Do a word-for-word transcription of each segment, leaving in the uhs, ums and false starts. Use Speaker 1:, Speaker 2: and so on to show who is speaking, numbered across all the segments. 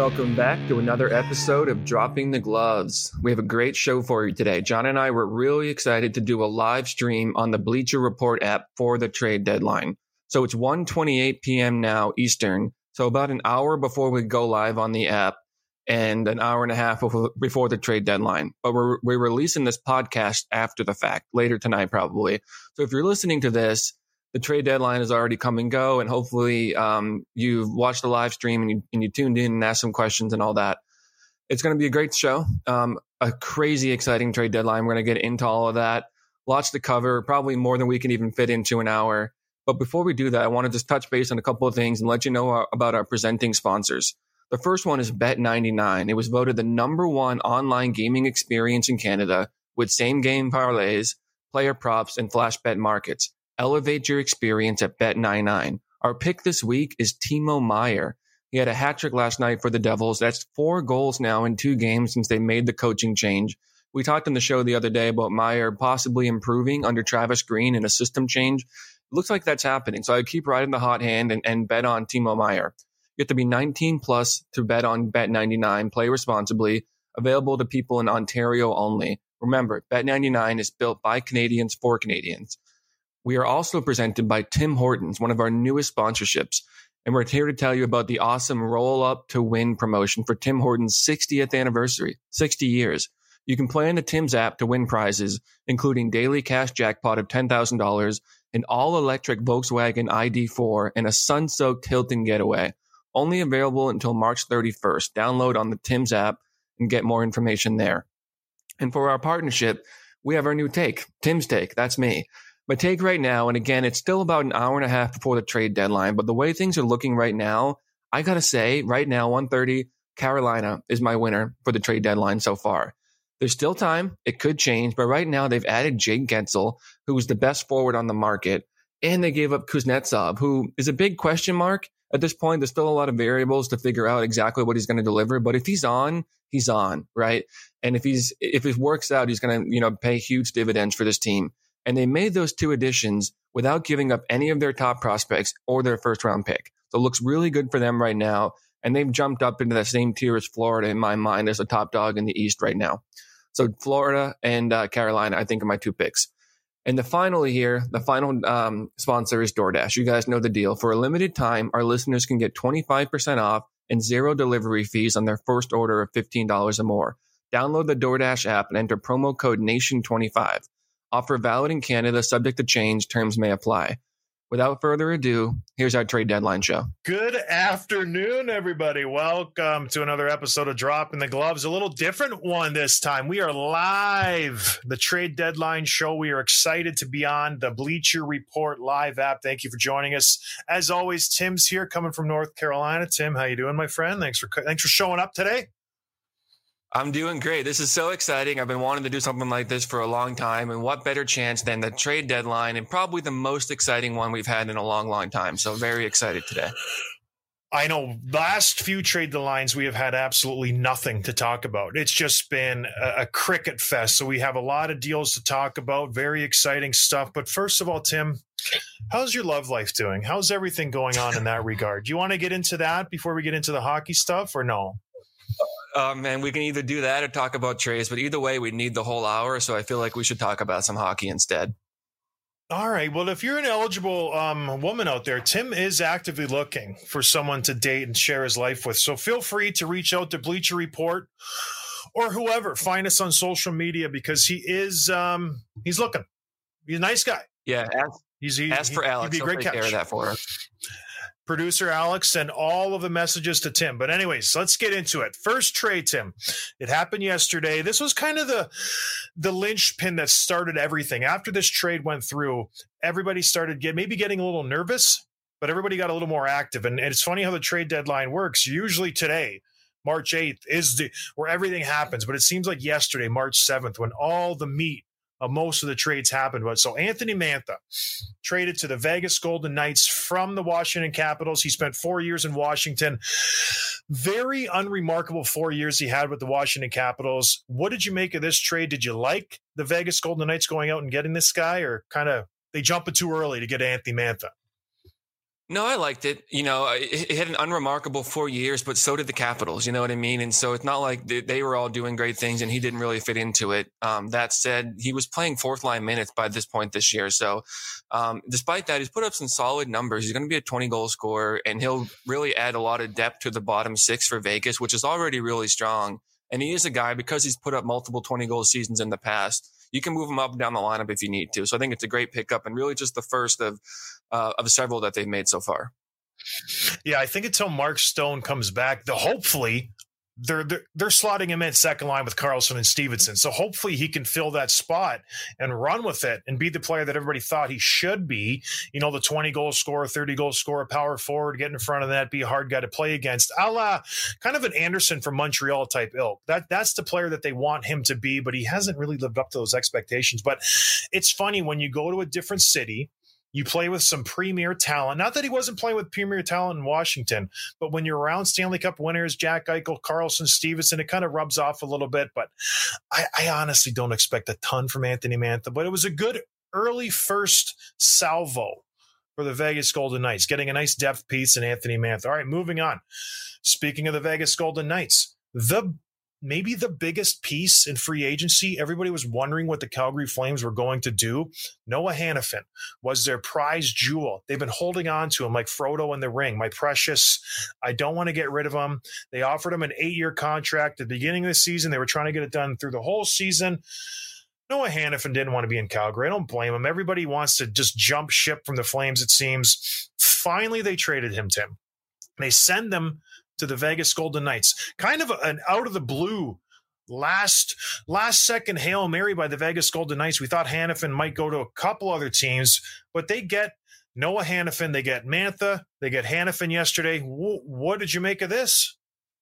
Speaker 1: welcome back to another episode of Dropping the Gloves. We have a great show for you today. John and I were really excited to do a live stream on the Bleacher Report app for the trade deadline. So it's one twenty-eight p.m. now Eastern, so about an hour before we go live on the app and an hour and a half before the trade deadline. But we're, we're releasing this podcast after the fact, later tonight probably. So if you're listening to this, the trade deadline has already come and go, and hopefully um, you've watched the live stream and you, and you tuned in and asked some questions and all that. It's going to be a great show, um, a crazy exciting trade deadline. We're going to get into all of that. Lots to cover, probably more than we can even fit into an hour. But before we do that, I want to just touch base on a couple of things and let you know our, about our presenting sponsors. The first one is Bet ninety-nine. It was voted the number one online gaming experience in Canada with same-game parlays, player props, and flash bet markets. Elevate your experience at Bet ninety-nine. Our pick this week is Timo Meier. He had a hat trick last night for the Devils. That's four goals now in two games since they made the coaching change. We talked on the show the other day about Meier possibly improving under Travis Green in a system change. It looks like that's happening. So I keep riding the hot hand and, and bet on Timo Meier. You have to be nineteen plus to bet on Bet ninety-nine. Play responsibly. Available to people in Ontario only. Remember, Bet ninety-nine is built by Canadians for Canadians. We are also presented by Tim Hortons, one of our newest sponsorships. And we're here to tell you about the awesome Roll Up to Win promotion for Tim Hortons' sixtieth anniversary, sixty years. You can play in the Tim's app to win prizes, including daily cash jackpot of ten thousand dollars, an all-electric Volkswagen I D four, and a sun-soaked Hilton getaway. Only available until March thirty-first. Download on the Tim's app and get more information there. And for our partnership, we have our new take, Tim's Take. That's me. My take right now, and again, it's still about an hour and a half before the trade deadline, but the way things are looking right now, I got to say, right now, one thirty, Carolina is my winner for the trade deadline so far. There's still time. It could change, but right now they've added Jake Gensel, who's the best forward on the market, and they gave up Kuznetsov, who is a big question mark. At this point, there's still a lot of variables to figure out exactly what he's going to deliver, but if he's on, he's on, right? And if he's if it works out, he's going to, you know, pay huge dividends for this team. And they made those two additions without giving up any of their top prospects or their first round pick. So it looks really good for them right now. And they've jumped up into the same tier as Florida in my mind as a top dog in the East right now. So Florida and uh, Carolina, I think, are my two picks. And the finally here, the final um, sponsor is DoorDash. You guys know the deal. For a limited time, our listeners can get twenty-five percent off and zero delivery fees on their first order of fifteen dollars or more. Download the DoorDash app and enter promo code nation twenty-five. Offer valid in Canada, subject to change. Terms may apply. Without further ado, here's our trade deadline show.
Speaker 2: Good afternoon, everybody. Welcome to another episode of Dropping the Gloves. A little different one this time. We are live. The trade deadline show. We are excited to be on the Bleacher Report live app. Thank you for joining us. As always, Tim's here, coming from North Carolina. Tim, how you doing, my friend? Thanks for thanks for showing up today.
Speaker 1: I'm doing great. This is so exciting. I've been wanting to do something like this for a long time. And what better chance than the trade deadline, and probably the most exciting one we've had in a long, long time. So very excited today.
Speaker 2: I know last few trade deadlines, we have had absolutely nothing to talk about. It's just been a, a cricket fest. So we have a lot of deals to talk about. Very exciting stuff. But first of all, Tim, how's your love life doing? How's everything going on in that regard? Do you want to get into that before we get into the hockey stuff, or no?
Speaker 1: Um, and we can either do that or talk about trades, but either way, we need the whole hour. So I feel like we should talk about some hockey instead.
Speaker 2: All right. Well, if you're an eligible um, woman out there, Tim is actively looking for someone to date and share his life with. So feel free to reach out to Bleacher Report or whoever. Find us on social media because he is um, he's looking. He's a nice guy.
Speaker 1: Yeah. Ask,
Speaker 2: he's, he,
Speaker 1: ask for
Speaker 2: he,
Speaker 1: Alex.
Speaker 2: He'd be a great
Speaker 1: take
Speaker 2: catch.
Speaker 1: care of that for us.
Speaker 2: Producer Alex sent all of the messages to Tim. But anyways, let's get into it. First trade, Tim. It happened yesterday. This was kind of the the linchpin that started everything. After this trade went through, everybody started get maybe getting a little nervous, but everybody got a little more active. And, and it's funny how the trade deadline works. Usually today, March eighth, is the where everything happens. But it seems like yesterday, March seventh, when all the meat Uh, most of the trades happened. But so Anthony Mantha traded to the Vegas Golden Knights from the Washington Capitals. He spent four years in Washington. Very unremarkable four years he had with the Washington Capitals. What did you make of this trade? Did you like the Vegas Golden Knights going out and getting this guy, or kind of they jumping too early to get Anthony Mantha?
Speaker 1: No, I liked it. You know, it, it had an unremarkable four years, but so did the Capitals. You know what I mean? And so it's not like they, they were all doing great things and he didn't really fit into it. Um, that said, he was playing fourth line minutes by this point this year. So um, despite that, he's put up some solid numbers. He's going to be a twenty goal scorer, and he'll really add a lot of depth to the bottom six for Vegas, which is already really strong. And he is a guy, because he's put up multiple twenty goal seasons in the past, you can move him up and down the lineup if you need to. So I think it's a great pickup, and really just the first of uh, of several that they've made so far.
Speaker 2: Yeah, I think until Mark Stone comes back, the hopefully they're, they're they're slotting him in second line with Karlsson and Stevenson. So hopefully he can fill that spot and run with it and be the player that everybody thought he should be. You know, the twenty goal scorer, thirty goal scorer, power forward, get in front of that, be a hard guy to play against. A la kind of an Anderson from Montreal type ilk. That that's the player that they want him to be, but he hasn't really lived up to those expectations. But it's funny when you go to a different city, you play with some premier talent. Not that he wasn't playing with premier talent in Washington, but when you're around Stanley Cup winners, Jack Eichel, Karlsson, Stevenson, it kind of rubs off a little bit. But I, I honestly don't expect a ton from Anthony Mantha. But it was a good early first salvo for the Vegas Golden Knights, getting a nice depth piece in Anthony Mantha. All right, moving on. Speaking of the Vegas Golden Knights, the maybe the biggest piece in free agency. Everybody was wondering what the Calgary Flames were going to do. Noah Hanifin was their prize jewel. They've been holding on to him like Frodo in the ring. My precious, I don't want to get rid of him. They offered him an eight-year contract at the beginning of the season. They were trying to get it done through the whole season. Noah Hanifin didn't want to be in Calgary. I don't blame him. Everybody wants to just jump ship from the Flames, it seems. Finally, they traded him, Tim. They send them to the Vegas Golden Knights. Kind of an out of the blue last last second Hail Mary by the Vegas Golden Knights. We thought Hanifin might go to a couple other teams, but they get Noah Hanifin, they get Mantha, they get Hanifin yesterday. W- what did you make of this?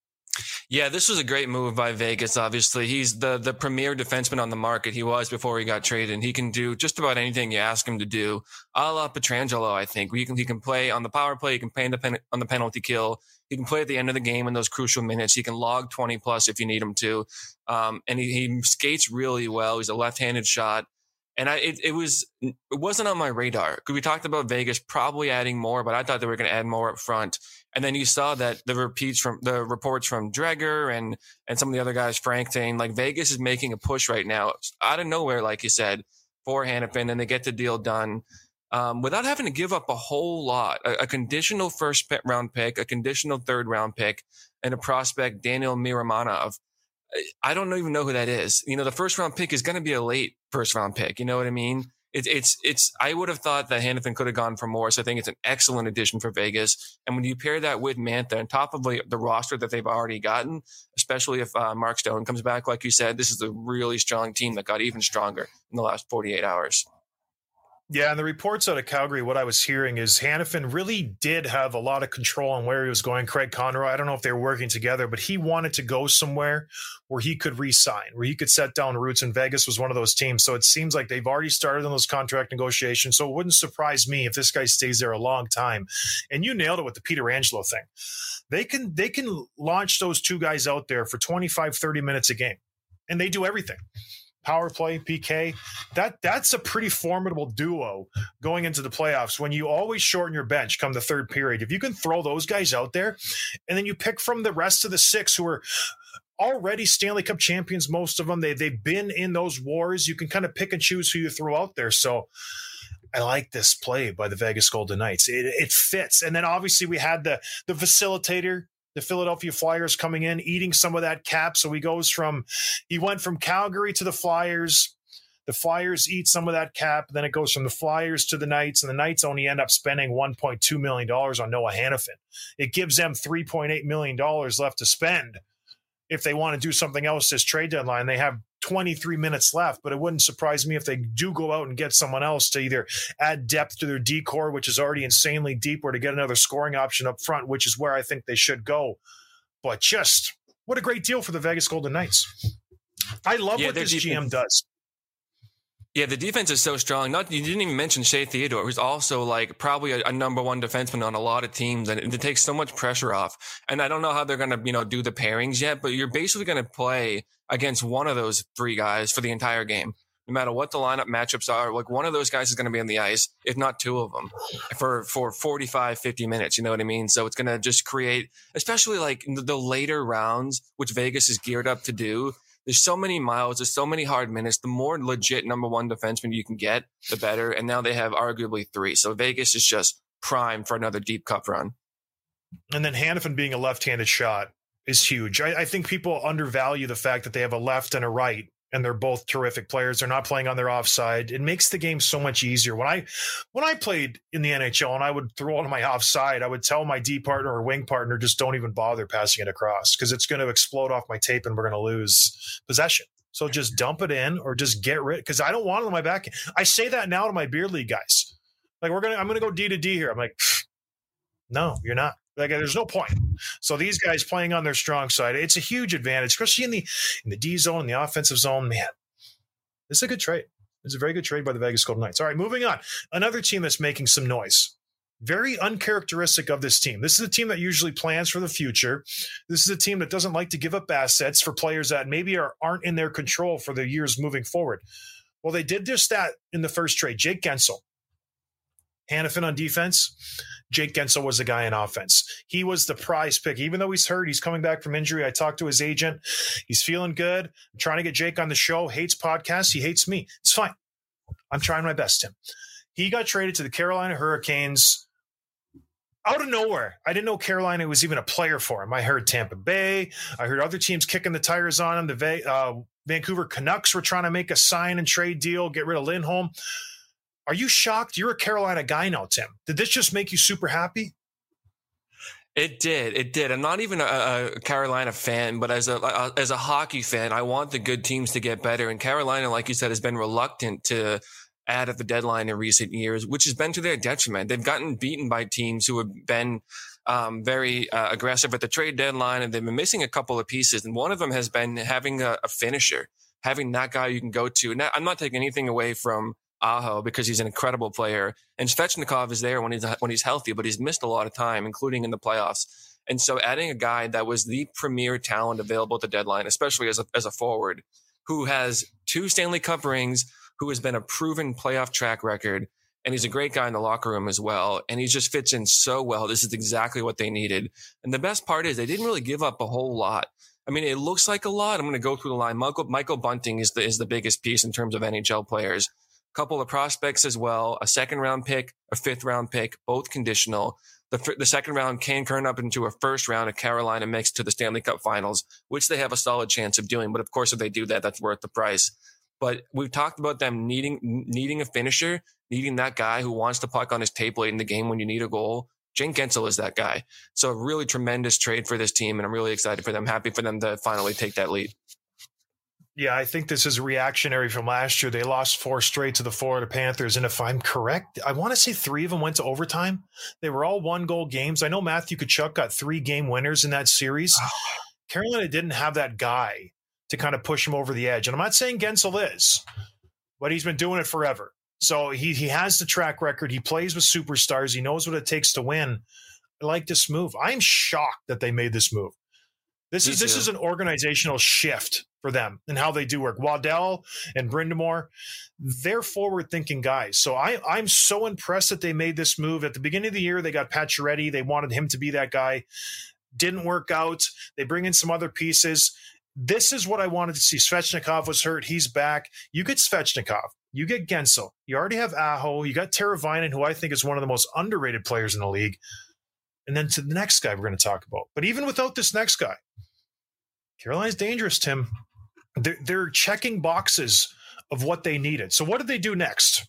Speaker 1: Yeah, this was a great move by Vegas. Obviously, he's the the premier defenseman on the market. He was before he got traded, and he can do just about anything you ask him to do. A la Pietrangelo, I think. He can he can play on the power play. He can play on the, pen, on the penalty kill. He can play at the end of the game in those crucial minutes. He can log twenty plus if you need him to. Um, and he, he skates really well. He's a left-handed shot. And I, it, it was, it wasn't on my radar because we talked about Vegas probably adding more, but I thought they were going to add more up front. And then you saw that the repeats from the reports from Dreger and, and some of the other guys, Frank, saying like Vegas is making a push right now out of nowhere, like you said, for Hanifin, and they get the deal done um, without having to give up a whole lot. A, a conditional first round pick, a conditional third round pick, and a prospect, Daniel Miramanov. I don't even know who that is. You know, the first round pick is going to be a late first round pick. You know what I mean? It's, it's, it's, I would have thought that Hanifin could have gone for more. So I think it's an excellent addition for Vegas. And when you pair that with Mantha on top of the, the roster that they've already gotten, especially if uh, Mark Stone comes back, like you said, this is a really strong team that got even stronger in the last forty-eight hours.
Speaker 2: Yeah, and the reports out of Calgary, what I was hearing is Hanifin really did have a lot of control on where he was going. Craig Conroy, I don't know if they were working together, but he wanted to go somewhere where he could re-sign, where he could set down roots, and Vegas was one of those teams. So it seems like they've already started on those contract negotiations. So it wouldn't surprise me if this guy stays there a long time. And you nailed it with the Pietrangelo thing. They can, they can launch those two guys out there for twenty-five, thirty minutes a game, and they do everything. Power play, P K, that that's a pretty formidable duo going into the playoffs when you always shorten your bench come the third period. If you can throw those guys out there and then you pick from the rest of the six who are already Stanley Cup champions, most of them, they, they've been in those wars. You can kind of pick and choose who you throw out there. So I like this play by the Vegas Golden Knights. It, it fits. And then obviously we had the the facilitator, the Philadelphia Flyers coming in, eating some of that cap. So he goes from, he went from Calgary to the Flyers. The Flyers eat some of that cap. Then it goes from the Flyers to the Knights, and the Knights only end up spending one point two million dollars on Noah Hanifin. It gives them three point eight million dollars left to spend if they want to do something else this trade deadline. They have twenty-three minutes left, but it wouldn't surprise me if they do go out and get someone else to either add depth to their D-core, which is already insanely deep, or to get another scoring option up front, which is where I think they should go. But just what a great deal for the Vegas Golden Knights. I love yeah, what this defense, G M does.
Speaker 1: Yeah, the defense is so strong. Not you didn't even mention Shea Theodore, who's also like probably a, a number one defenseman on a lot of teams, and it, it takes so much pressure off. And I don't know how they're going to, you know, do the pairings yet, but you're basically going to play against one of those three guys for the entire game. no matter what the lineup matchups are, like one of those guys is going to be on the ice, if not two of them, for, for forty-five, fifty minutes. You know what I mean? So it's going to just create, especially like the, the later rounds, which Vegas is geared up to do. There's so many miles, there's so many hard minutes. The more legit number one defenseman you can get, the better. And now they have arguably three. So Vegas is just primed for another deep cup run.
Speaker 2: And then Hanifin being a left-handed shot is huge. I, I think people undervalue the fact that they have a left and a right, and they're both terrific players. They're not playing on their offside. It makes the game so much easier. When I when I played in the N H L and I would throw it on my offside, I would tell my D partner or wing partner, just don't even bother passing it across because it's going to explode off my tape and we're going to lose possession. So just dump it in or just get rid, because I don't want it on my back. I say that now to my beer league guys. Like, we're gonna, I'm going to go D to D here. I'm like, no, you're not. Like, there's no point. So these guys playing on their strong side, it's a huge advantage, especially in the in the D zone, in the offensive zone. Man, this is a good trade. It's a very good trade by the Vegas Golden Knights. All right, moving on. Another team that's making some noise. Very uncharacteristic of this team. This is a team that usually plans for the future. This is a team that doesn't like to give up assets for players that maybe are, aren't in their control for the years moving forward. Well, they did just that in the first trade. Jake Guentzel. Hanifin on defense. Jake Guentzel was the guy in offense. He was the prize pick. Even though he's hurt, he's coming back from injury. I talked to his agent. He's feeling good. I'm trying to get Jake on the show. Hates podcasts. He hates me. It's fine. I'm trying my best, Tim. He got traded to the Carolina Hurricanes out of nowhere. I didn't know Carolina was even a player for him. I heard Tampa Bay. I heard other teams kicking the tires on him. The uh, Vancouver Canucks were trying to make a sign and trade deal, get rid of Lindholm. Are you shocked? You're a Carolina guy now, Tim. Did this just make you super happy?
Speaker 1: It did. It did. I'm not even a, a Carolina fan, but as a as a hockey fan, I want the good teams to get better. And Carolina, like you said, has been reluctant to add at the deadline in recent years, which has been to their detriment. They've gotten beaten by teams who have been um, very uh, aggressive at the trade deadline, and they've been missing a couple of pieces. And one of them has been having a, a finisher, having that guy you can go to. And I'm not taking anything away from Aho because he's an incredible player, and Svechnikov is there when he's when he's healthy, but he's missed a lot of time, including in the playoffs. And so, adding a guy that was the premier talent available at the deadline, especially as a as a forward, who has two Stanley Cup rings, who has been a proven playoff track record, and he's a great guy in the locker room as well, and he just fits in so well. This is exactly what they needed. And the best part is they didn't really give up a whole lot. I mean, it looks like a lot. I'm going to go through the line. Michael Michael Bunting is the is the biggest piece in terms of N H L players. Couple of prospects as well, a second round pick, a fifth round pick, both conditional. The, the second round can turn up into a first round of Carolina mixed to the Stanley Cup Finals, which they have a solid chance of doing. But of course, if they do that, that's worth the price. But we've talked about them needing needing a finisher, needing that guy who wants to puck on his tape late in the game when you need a goal. Jake Guentzel is that guy. So a really tremendous trade for this team, and I'm really excited for them. Happy for them to finally take that lead.
Speaker 2: Yeah, I think this is reactionary from last year. They lost four straight to the Florida Panthers. And if I'm correct, I want to say three of them went to overtime. They were all one-goal games. I know Matthew Tkachuk got three game winners in that series. Carolina didn't have that guy to kind of push him over the edge. And I'm not saying Guentzel is, but he's been doing it forever. So he he has the track record. He plays with superstars. He knows what it takes to win. I like this move. I'm shocked that they made this move. This is this is an organizational shift for them and how they do work. Waddell and Brind'Amour, they're forward-thinking guys. So I, I'm so impressed that they made this move. At the beginning of the year, they got Pacioretty. They wanted him to be that guy. Didn't work out. They bring in some other pieces. This is what I wanted to see. Svechnikov was hurt. He's back. You get Svechnikov. You get Guentzel. You already have Aho. You got Teravainen, who I think is one of the most underrated players in the league. And then to the next guy we're going to talk about. But even without this next guy, Carolina's dangerous, Tim. They're, they're checking boxes of what they needed. So what did they do next?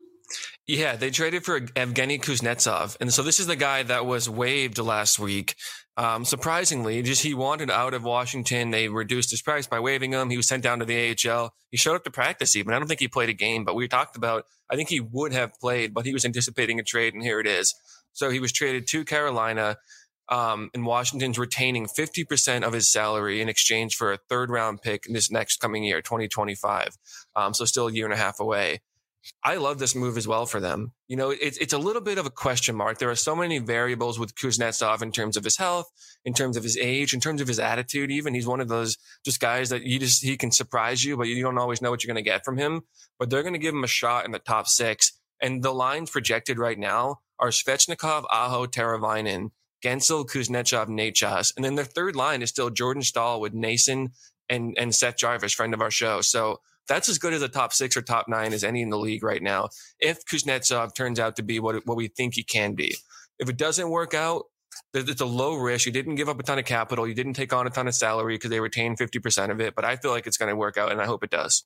Speaker 1: Yeah, they traded for Evgeny Kuznetsov. And so this is the guy that was waived last week. Um, surprisingly, just he wanted out of Washington. They reduced his price by waiving him. He was sent down to the A H L. He showed up to practice even. I don't think he played a game, but we talked about, I think he would have played, but he was anticipating a trade, and here it is. So he was traded to Carolina. Um, and Washington's retaining fifty percent of his salary in exchange for a third round pick in this next coming year, twenty twenty-five. Um, so still a year and a half away. I love this move as well for them. You know, it's it's a little bit of a question mark. There are so many variables with Kuznetsov in terms of his health, in terms of his age, in terms of his attitude. Even he's one of those just guys that you just he can surprise you, but you don't always know what you're going to get from him. But they're going to give him a shot in the top six. And the lines projected right now are Svechnikov, Aho, Teravainen, Gensel, Kuznetsov, Nechas. And then their third line is still Jordan Stahl with Nason and, and Seth Jarvis, friend of our show. So that's as good as a top six or top nine as any in the league right now, if Kuznetsov turns out to be what, what we think he can be. If it doesn't work out, it's a low risk. You didn't give up a ton of capital. You didn't take on a ton of salary because they retained fifty percent of it. But I feel like it's going to work out, and I hope it does.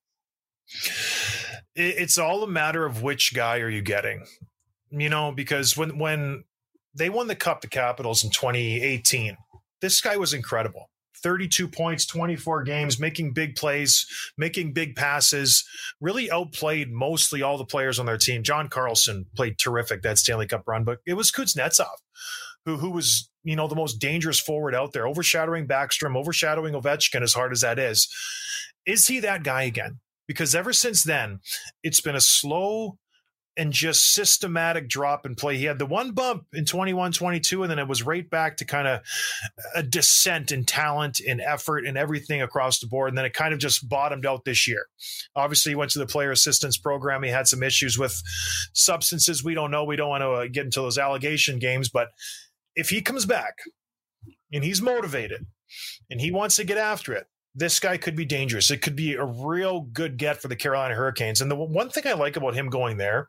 Speaker 2: It's all a matter of which guy are you getting, you know, because when, when they won the Cup, the Capitals in twenty eighteen, this guy was incredible. thirty-two points, twenty-four games, making big plays, making big passes, really outplayed mostly all the players on their team. John Carlson played terrific that Stanley Cup run, but it was Kuznetsov who, who was, you know, the most dangerous forward out there, overshadowing Backstrom, overshadowing Ovechkin, as hard as that is. Is he that guy again? Because ever since then, it's been a slow and just systematic drop in play. He had the one bump in twenty-one twenty-two, and then it was right back to kind of a descent in talent and effort and everything across the board. And then it kind of just bottomed out this year. Obviously, he went to the player assistance program. He had some issues with substances. We don't know. We don't want to get into those allegation games. But if he comes back and he's motivated and he wants to get after it, this guy could be dangerous. It could be a real good get for the Carolina Hurricanes. And the one thing I like about him going there,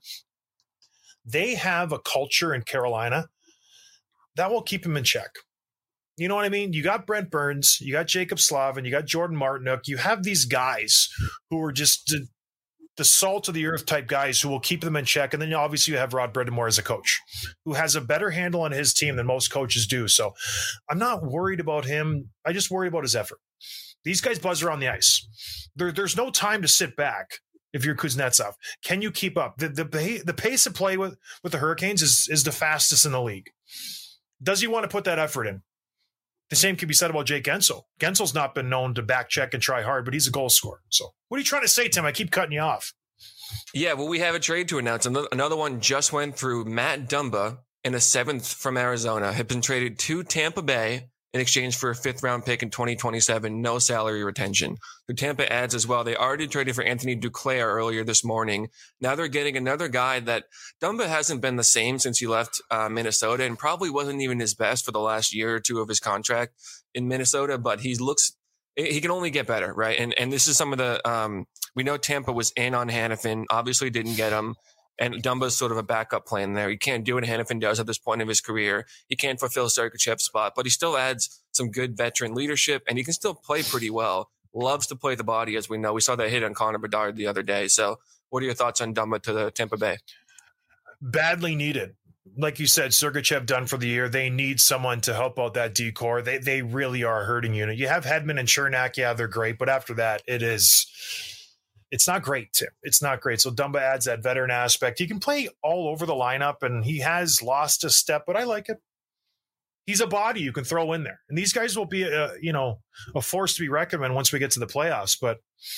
Speaker 2: they have a culture in Carolina that will keep him in check. You know what I mean? You got Brent Burns, you got Jacob Slavin, you got Jordan Martinook. You have these guys who are just the, the salt of the earth type guys who will keep them in check. And then obviously you have Rod Brind'Amour as a coach who has a better handle on his team than most coaches do. So I'm not worried about him. I just worry about his effort. These guys buzz around the ice. There, there's no time to sit back if you're Kuznetsov. Can you keep up? The, the, the pace of play with, with the Hurricanes is, is the fastest in the league. Does he want to put that effort in? The same can be said about Jake Gensel. Gensel's not been known to back check and try hard, but he's a goal scorer. So what are you trying to say, Tim? I keep cutting you off.
Speaker 1: Yeah, well, we have a trade to announce. Another one just went through. Matt Dumba in a seventh from Arizona had been traded to Tampa Bay in exchange for a fifth round pick in twenty twenty-seven, no salary retention. The Tampa adds as well. They already traded for Anthony Duclair earlier this morning. Now they're getting another guy that Dumba hasn't been the same since he left uh, Minnesota, and probably wasn't even his best for the last year or two of his contract in Minnesota, but he looks, he can only get better, right? And and this is some of the, um, we know Tampa was in on Hanifin, obviously didn't get him. And Dumba's sort of a backup plan there. He can't do what Hanifin does at this point of his career. He can't fulfill Sergachev's spot, but he still adds some good veteran leadership, and he can still play pretty well. Loves to play the body, as we know. We saw that hit on Connor Bedard the other day. So what are your thoughts on Dumba to the Tampa Bay?
Speaker 2: Badly needed. Like you said, Sergachev done for the year. They need someone to help out that decor. They they really are a hurting unit. You have Hedman and Chernak. Yeah, they're great. But after that, it is... It's not great, Tim. It's not great. So Dumba adds that veteran aspect. He can play all over the lineup, and he has lost a step, but I like it. He's a body you can throw in there. And these guys will be, a, you know, a force to be reckoned with once we get to the playoffs. But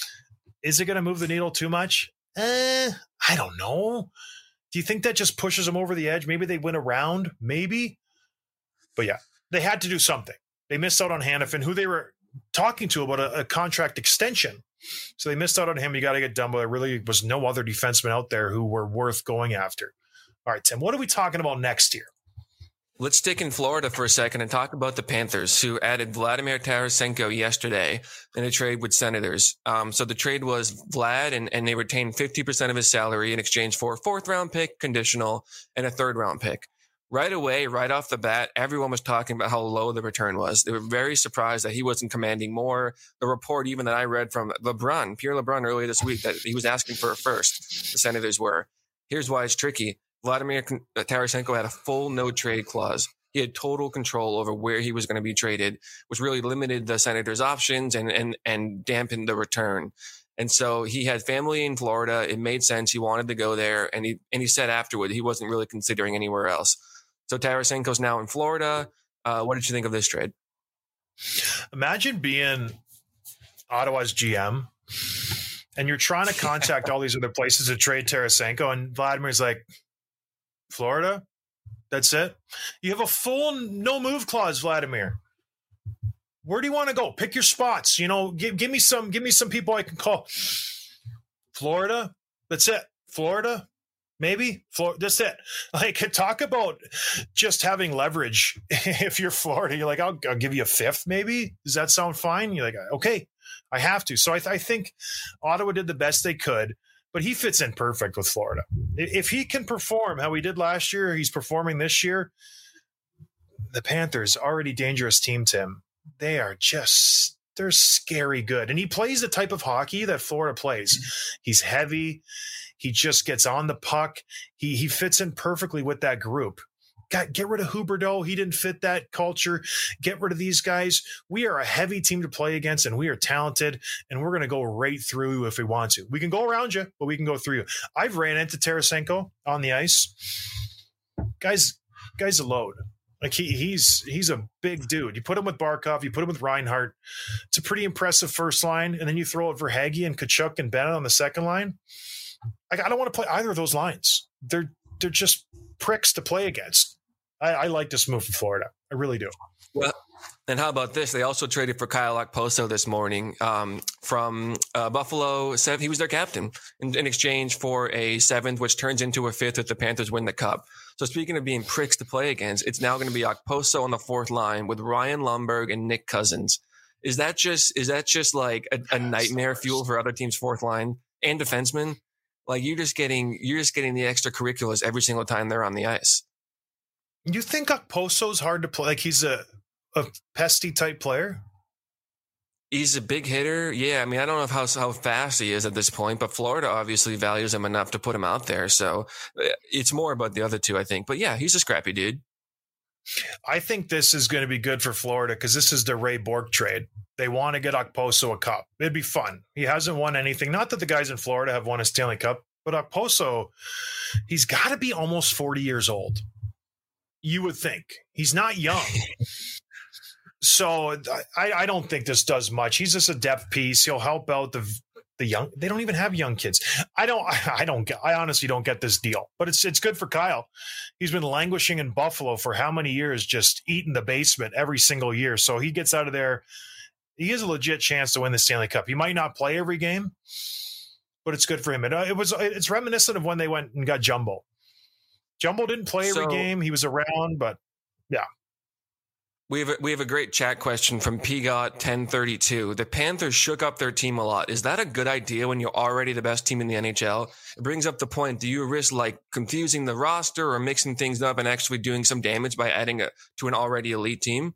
Speaker 2: is it going to move the needle too much? Eh, I don't know. Do you think that just pushes them over the edge? Maybe they win a round, maybe. But yeah, they had to do something. They missed out on Hanifin, who they were talking to about a, a contract extension. So they missed out on him. You got to get Dumba. There really was no other defensemen out there who were worth going after. All right, Tim, what are we talking about next year?
Speaker 1: Let's stick in Florida for a second and talk about the Panthers, who added Vladimir Tarasenko yesterday in a trade with Senators. Um, so the trade was Vlad, and, and they retained fifty percent of his salary in exchange for a fourth round pick, conditional, and a third round pick. Right away, right off the bat, everyone was talking about how low the return was. They were very surprised that he wasn't commanding more. The report even that I read from LeBrun, Pierre LeBrun earlier this week, that he was asking for a first. The Senators were. Here's why it's tricky. Vladimir Tarasenko had a full no-trade clause. He had total control over where he was going to be traded, which really limited the Senators' options and, and, and dampened the return. And so he had family in Florida. It made sense. He wanted to go there. And he, and he said afterward, he wasn't really considering anywhere else. So Tarasenko's now in Florida. Uh, what did you think of this trade?
Speaker 2: Imagine being Ottawa's G M and you're trying to contact all these other places to trade Tarasenko, and Vladimir's like, Florida? That's it? You have a full no-move clause, Vladimir. Where do you want to go? Pick your spots. You know, give, give me some give me some people I can call. Florida? That's it. Florida? Maybe? Florida? That's it. Like, talk about just having leverage. If you're Florida, you're like, I'll, I'll give you a fifth, maybe? Does that sound fine? You're like, okay, I have to. So I, th- I think Ottawa did the best they could, but he fits in perfect with Florida. If he can perform how he did last year, he's performing this year, the Panthers, already dangerous team, Tim. They are just, they're scary good. And he plays the type of hockey that Florida plays. He's heavy. He just gets on the puck. He he fits in perfectly with that group. Got, get rid of Huberdeau. He didn't fit that culture. Get rid of these guys. We are a heavy team to play against, and we are talented, and we're going to go right through you if we want to. We can go around you, but we can go through you. I've ran into Tarasenko on the ice. Guys, guy's a load. Like he he's he's a big dude. You put him with Barkov, you put him with Reinhart. It's a pretty impressive first line, and then you throw it for Hagee and Kachuk and Bennett on the second line. I, I don't want to play either of those lines. They're they're just pricks to play against. I, I like this move from Florida. I really do.
Speaker 1: Well, and how about this? They also traded for Kyle Okposo this morning um, from uh, Buffalo. He was their captain in, in exchange for a seventh, which turns into a fifth if the Panthers win the Cup. So speaking of being pricks to play against, it's now going to be Okposo on the fourth line with Ryan Lundberg and Nick Cousins. Is that just is that just like a, a nightmare fuel for other teams' fourth line and defensemen? Like you're just getting you're just getting the extracurriculars every single time they're on the ice.
Speaker 2: You think Okposo's hard to play? Like he's a a pesty type player?
Speaker 1: He's a big hitter. Yeah, I mean, I don't know how how fast he is at this point, but Florida obviously values him enough to put him out there. So it's more about the other two, I think. But yeah, he's a scrappy dude.
Speaker 2: I think this is going to be good for Florida because this is the Ray Bourque trade. They want to get Okposo a cup. It'd be fun. He hasn't won anything. Not that the guys in Florida have won a Stanley Cup, but Okposo, he's got to be almost forty years old. You would think. He's not young. So I, I don't think this does much. He's just a depth piece. He'll help out the the young. They don't even have young kids. I don't. I don't get. I honestly don't get this deal. But it's it's good for Kyle. He's been languishing in Buffalo for how many years, just eating the basement every single year. So he gets out of there. He has a legit chance to win the Stanley Cup. He might not play every game, but it's good for him. It, it was. It's reminiscent of when they went and got Jumbo. Jumbo didn't play every
Speaker 1: so,
Speaker 2: game. He was around, but yeah.
Speaker 1: We have a, we have a great chat question from P G O T ten thirty-two. The Panthers shook up their team a lot. Is that a good idea when you're already the best team in the N H L? It brings up the point. Do you risk like confusing the roster or mixing things up and actually doing some damage by adding a, to an already elite team?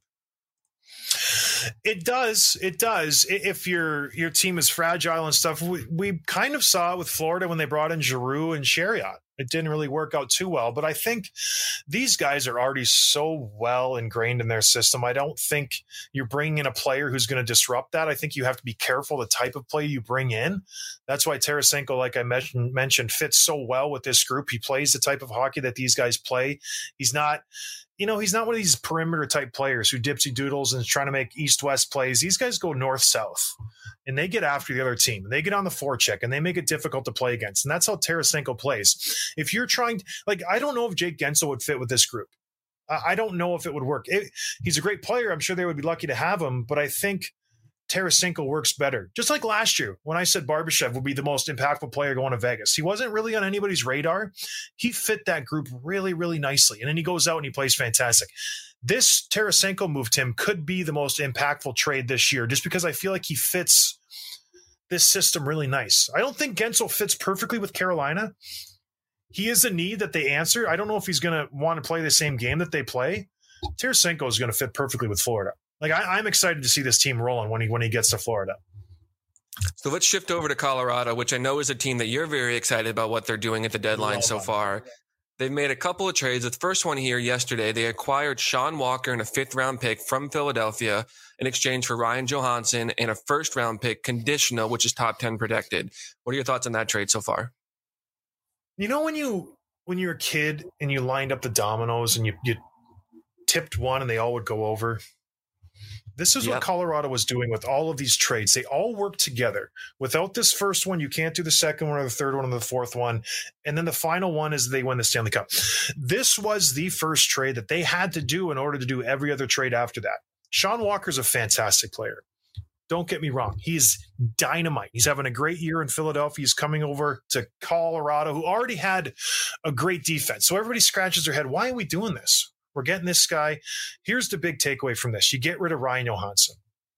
Speaker 2: It does. It does. If your your team is fragile and stuff, we, we kind of saw it with Florida when they brought in Giroux and Chariot. It didn't really work out too well, but I think these guys are already so well ingrained in their system. I don't think you're bringing in a player who's going to disrupt that. I think you have to be careful the type of play you bring in. That's why Tarasenko, like I mentioned, mentioned fits so well with this group. He plays the type of hockey that these guys play. He's not, you know, he's not one of these perimeter type players who dipsy doodles and is trying to make east-west plays. These guys go north-south. And they get after the other team. They get on the forecheck, and they make it difficult to play against. And that's how Tarasenko plays. If you're trying to, like, I don't know if Jake Guentzel would fit with this group. I, I don't know if it would work. It, he's a great player. I'm sure they would be lucky to have him, but I think Tarasenko works better. Just like last year when I said Barbashev would be the most impactful player going to Vegas. He wasn't really on anybody's radar. He fit that group really, really nicely. And then he goes out and he plays fantastic. This Tarasenko move, Tim, could be the most impactful trade this year just because I feel like he fits this system really nice. I don't think Guentzel fits perfectly with Carolina. He is a need that they answer. I don't know if he's going to want to play the same game that they play. Tarasenko is going to fit perfectly with Florida. Like I, I'm excited to see this team rolling when he when he gets to Florida.
Speaker 1: So let's shift over to Colorado, which I know is a team that you're very excited about what they're doing at the deadline so far. They've made a couple of trades. The first one here yesterday, they acquired Sean Walker and a fifth round pick from Philadelphia in exchange for Ryan Johansson and a first round pick conditional, which is top ten protected. What are your thoughts on that trade so far?
Speaker 2: You know, when you when you're a kid and you lined up the dominoes and you, you tipped one and they all would go over, This is
Speaker 1: Yep.
Speaker 2: what Colorado was doing with all of these trades. They all work together. Without this first one, you can't do the second one or the third one or the fourth one. And then the final one is they win the Stanley Cup. This was the first trade that they had to do in order to do every other trade after that. Sean Walker's a fantastic player. Don't get me wrong. He's dynamite. He's having a great year in Philadelphia. He's coming over to Colorado, who already had a great defense. So everybody scratches their head. Why are we doing this? We're getting this guy. Here's the big takeaway from this. You get rid of Ryan Johansson.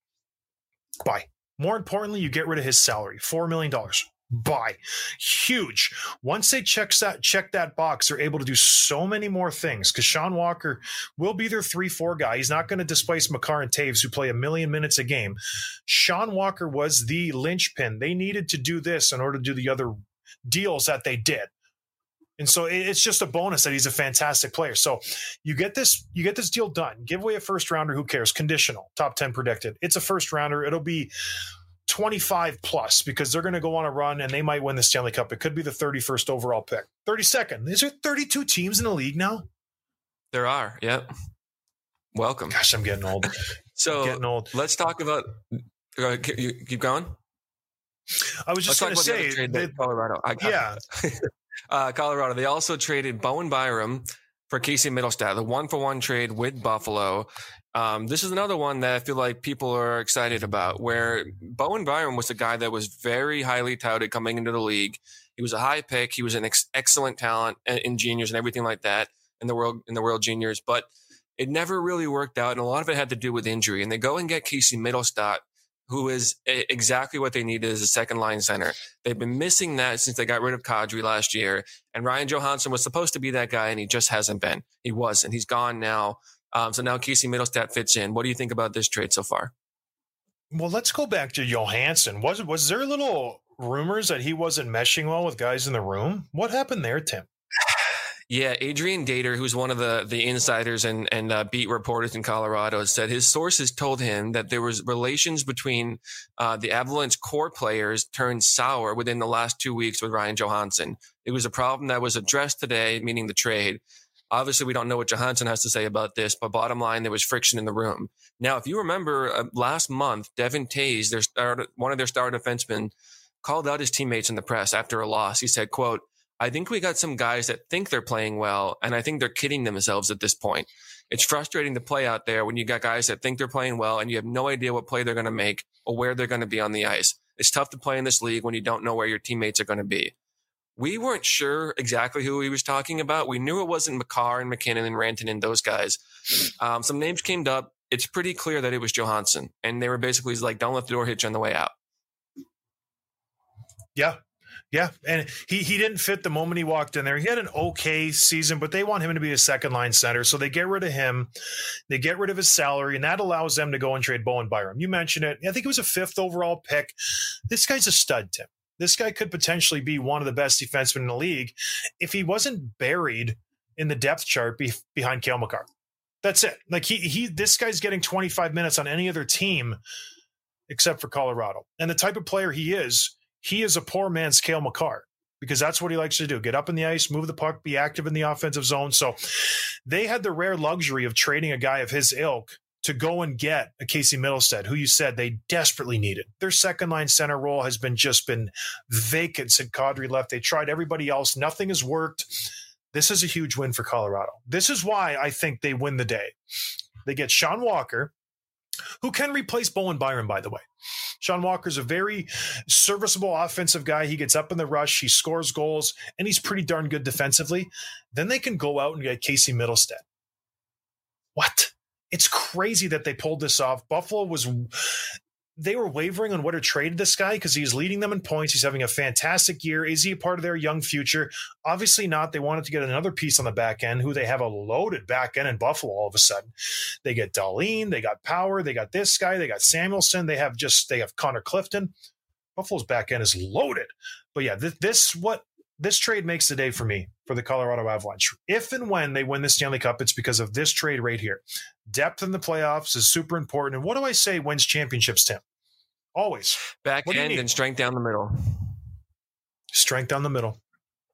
Speaker 2: Bye. More importantly, you get rid of his salary, four million dollars. Bye. Huge. Once they check that, check that box, they're able to do so many more things because Sean Walker will be their three four guy. He's not going to displace Makar and Taves, who play a million minutes a game. Sean Walker was the linchpin. They needed to do this in order to do the other deals that they did. And so it's just a bonus that he's a fantastic player. So you get this, you get this deal done. Give away a first rounder. Who cares? Conditional. Top ten predicted. It's a first rounder. It'll be twenty-five plus because they're going to go on a run and they might win the Stanley Cup. It could be the thirty-first overall pick. thirty-second. Is there thirty-two teams in the league now?
Speaker 1: There are. Yep. Welcome.
Speaker 2: Gosh, I'm getting old.
Speaker 1: So
Speaker 2: I'm getting old.
Speaker 1: Let's talk about. Uh, you keep going.
Speaker 2: I was just going to say,
Speaker 1: trade that Colorado. I got
Speaker 2: yeah,
Speaker 1: uh, Colorado. They also traded Bowen Byram for Casey Middlestat, the one for one trade with Buffalo. Um, this is another one that I feel like people are excited about, where Bowen Byram was a guy that was very highly touted coming into the league. He was a high pick. He was an ex- excellent talent in juniors and everything like that in the world in the World Juniors, but it never really worked out, and a lot of it had to do with injury. And they go and get Casey Middlestat, who is a- exactly what they needed as a second line center. They've been missing that since they got rid of Kadri last year, and Ryan Johansson was supposed to be that guy, and he just hasn't been. He wasn't. He's gone now. Um, so now Casey Middlestat fits in. What do you think about this trade so far?
Speaker 2: Well, let's go back to Johansson. Was was there little rumors that he wasn't meshing well with guys in the room? What happened there, Tim?
Speaker 1: Yeah, Adrian Dater, who's one of the, the insiders and, and uh, beat reporters in Colorado, said his sources told him that there was relations between uh, the Avalanche core players turned sour within the last two weeks with Ryan Johansson. It was a problem that was addressed today, meaning the trade. Obviously, we don't know what Johansson has to say about this, but bottom line, there was friction in the room. Now, if you remember uh, last month, Devin Tays, their star, one of their star defensemen, called out his teammates in the press after a loss. He said, quote, "I think we got some guys that think they're playing well, and I think they're kidding themselves at this point. It's frustrating to play out there when you got guys that think they're playing well and you have no idea what play they're going to make or where they're going to be on the ice. It's tough to play in this league when you don't know where your teammates are going to be." We weren't sure exactly who he was talking about. We knew it wasn't Makar and McKinnon and Rantanen and those guys. Um, some names came up. It's pretty clear that it was Johansson, and they were basically like, "Don't let the door hit you on the way out."
Speaker 2: Yeah. Yeah, and he, he didn't fit the moment he walked in there. He had an okay season, but they want him to be a second-line center, so they get rid of him. They get rid of his salary, and that allows them to go and trade Bowen Byram. You mentioned it. I think it was a fifth overall pick. This guy's a stud, Tim. This guy could potentially be one of the best defensemen in the league if he wasn't buried in the depth chart be, behind Cale Makar. That's it. Like he he, this guy's getting twenty-five minutes on any other team except for Colorado. And the type of player he is, he is a poor man's Cale Makar because that's what he likes to do. Get up in the ice, move the puck, be active in the offensive zone. So they had the rare luxury of trading a guy of his ilk to go and get a Casey Middlestat, who you said they desperately needed. Their second line center role has been just been vacant since Kadri left. They tried everybody else. Nothing has worked. This is a huge win for Colorado. This is why I think they win the day. They get Sean Walker, who can replace Bowen Byram, by the way. Sean Walker's a very serviceable offensive guy. He gets up in the rush, he scores goals, and he's pretty darn good defensively. Then they can go out and get Casey Middlestat. What? It's crazy that they pulled this off. Buffalo was, they were wavering on whether to trade this guy because he's leading them in points. He's having a fantastic year. Is he a part of their young future? Obviously not. They wanted to get another piece on the back end, who they have a loaded back end in Buffalo all of a sudden. They get Dahlin, they got Power, they got this guy, they got Samuelson, they have just, they have Connor Clifton. Buffalo's back end is loaded. But yeah, this, this what this trade makes the day for me for the Colorado Avalanche. If and when they win the Stanley Cup, it's because of this trade right here. Depth in the playoffs is super important. And what do I say wins championships, Tim? Always.
Speaker 1: Back end and strength down the middle.
Speaker 2: Strength down the middle.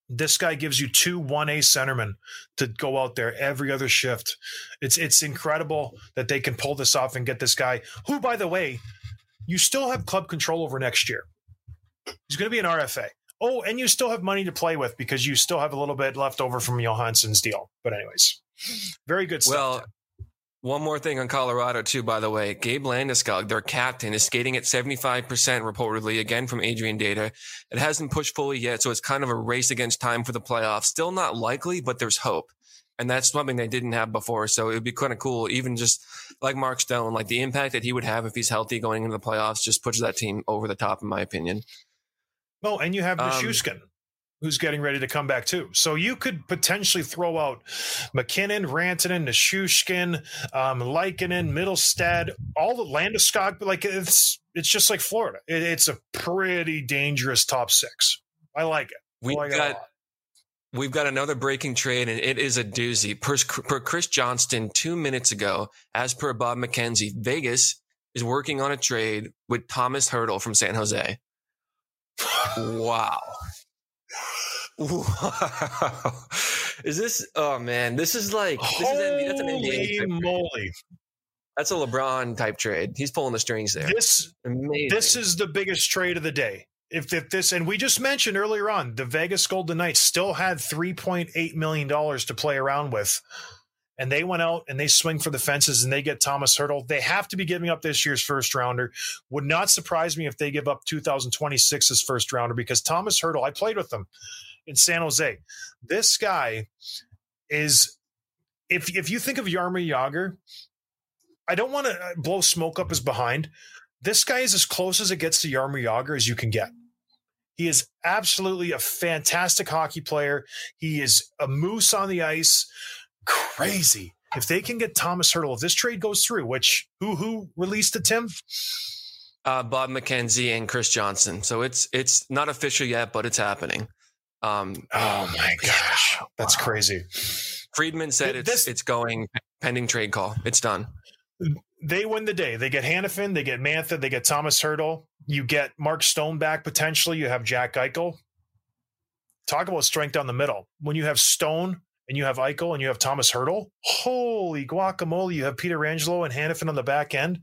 Speaker 2: This guy gives you two one A centermen to go out there every other shift. It's it's incredible that they can pull this off and get this guy, who, by the way, you still have club control over next year. He's going to be an R F A. Oh, and you still have money to play with because you still have a little bit left over from Johansson's deal. But anyways, very good stuff.
Speaker 1: Well, one more thing on Colorado, too, by the way. Gabe Landeskog, their captain, is skating at seventy-five percent reportedly, again from Adrian Data. It hasn't pushed fully yet, so it's kind of a race against time for the playoffs. Still not likely, but there's hope. And that's something they didn't have before, so it would be kind of cool, even just like Mark Stone, like the impact that he would have if he's healthy going into the playoffs just pushes that team over the top, in my opinion.
Speaker 2: Oh, and you have
Speaker 1: Um,
Speaker 2: Nichushkin, who's getting ready to come back too. So you could potentially throw out McKinnon, Rantanen, Nichushkin, um, Lykinen, Middlestad, all the Landeskog. Like it's it's just like Florida. It, it's a pretty dangerous top six. I like it.
Speaker 1: We've
Speaker 2: I like it a
Speaker 1: got
Speaker 2: lot.
Speaker 1: we've got another breaking trade, and it is a doozy. Per, per Chris Johnston two minutes ago, as per Bob McKenzie, Vegas is working on a trade with Thomas Hertl from San Jose. Wow. Wow. Is this, oh man, this is like, this is N B A, that's an N B A
Speaker 2: Holy
Speaker 1: type
Speaker 2: moly.
Speaker 1: trade. That's a LeBron type trade. He's pulling the strings there.
Speaker 2: This
Speaker 1: Amazing.
Speaker 2: this is the biggest trade of the day. If, if this, and we just mentioned earlier on, the Vegas Golden Knights still had three point eight million dollars to play around with. And they went out and they swing for the fences and they get Thomas Hertl. They have to be giving up this year's first rounder. Would not surprise me if they give up two thousand twenty-six's first rounder, because Thomas Hertl, I played with him in San Jose. This guy is, if if you think of Jaromir Jagr, I don't want to blow smoke up his behind. This guy is as close as it gets to Jaromir Jagr as you can get. He is absolutely a fantastic hockey player. He is a moose on the ice. Crazy. If they can get Thomas Hertl, if this trade goes through, which who who released it, Tim?
Speaker 1: Uh, Bob McKenzie and Chris Johnson. So it's it's not official yet, but it's happening. Um,
Speaker 2: oh my gosh, that's
Speaker 1: wow.
Speaker 2: crazy.
Speaker 1: Friedman said it's
Speaker 2: This-
Speaker 1: it's going pending trade call. It's done.
Speaker 2: They win the day. They get Hannafin, they get Mantha, they get Thomas Hertl. You get Mark Stone back potentially. You have Jack Eichel. Talk about strength down the middle. When you have Stone and you have Eichel and you have Thomas Hertl, holy guacamole, you have Peter Angelo and Hannafin on the back end.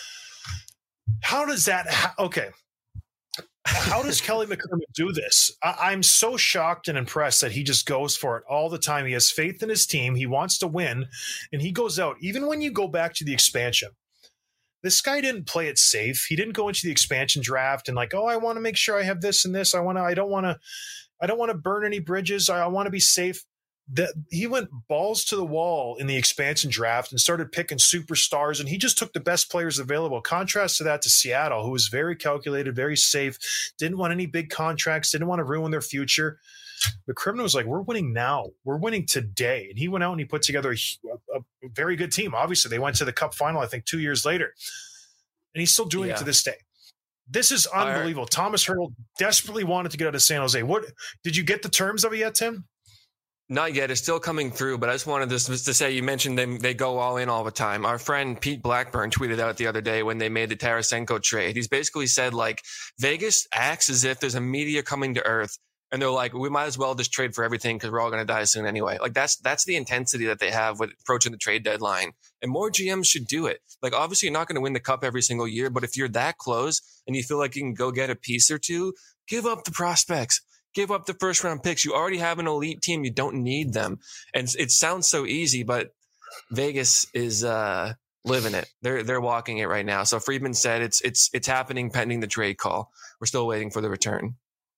Speaker 2: How does that ha- okay? How does Kelly McCrimmon do this? I- I'm so shocked and impressed that he just goes for it all the time. He has faith in his team. He wants to win, and he goes out. Even when you go back to the expansion, this guy didn't play it safe. He didn't go into the expansion draft and like, oh, I want to make sure I have this and this. I want to. I don't want to. I don't want to burn any bridges. I, I want to be safe. That he went balls to the wall in the expansion draft and started picking superstars, and he just took the best players available. Contrast to that to Seattle, who was very calculated, very safe, didn't want any big contracts, didn't want to ruin their future. McCrimmon was like, we're winning now. We're winning today. And he went out and he put together a, a, a very good team. Obviously, they went to the Cup final, I think, two years later. And he's still doing
Speaker 1: Yeah.
Speaker 2: it to this day. This is unbelievable. Thomas Hertl desperately wanted to get out of San Jose. What did you get the terms of it yet, Tim?
Speaker 1: Not yet. It's still coming through, but I just wanted this to say, you mentioned them, they go all in all the time. Our friend Pete Blackburn tweeted out the other day when they made the Tarasenko trade. He's basically said, like, Vegas acts as if there's a meteor coming to Earth, and they're like, we might as well just trade for everything because we're all going to die soon anyway. Like, that's that's the intensity that they have with approaching the trade deadline. And more G Ms should do it. Like, obviously, you're not going to win the cup every single year, but if you're that close and you feel like you can go get a piece or two, give up the prospects. Give up the first round picks. You already have an elite team. You don't need them. And it sounds so easy, but Vegas is uh, living it. They're they're walking it right now. So Friedman said it's it's it's happening pending the trade call. We're still waiting for the return.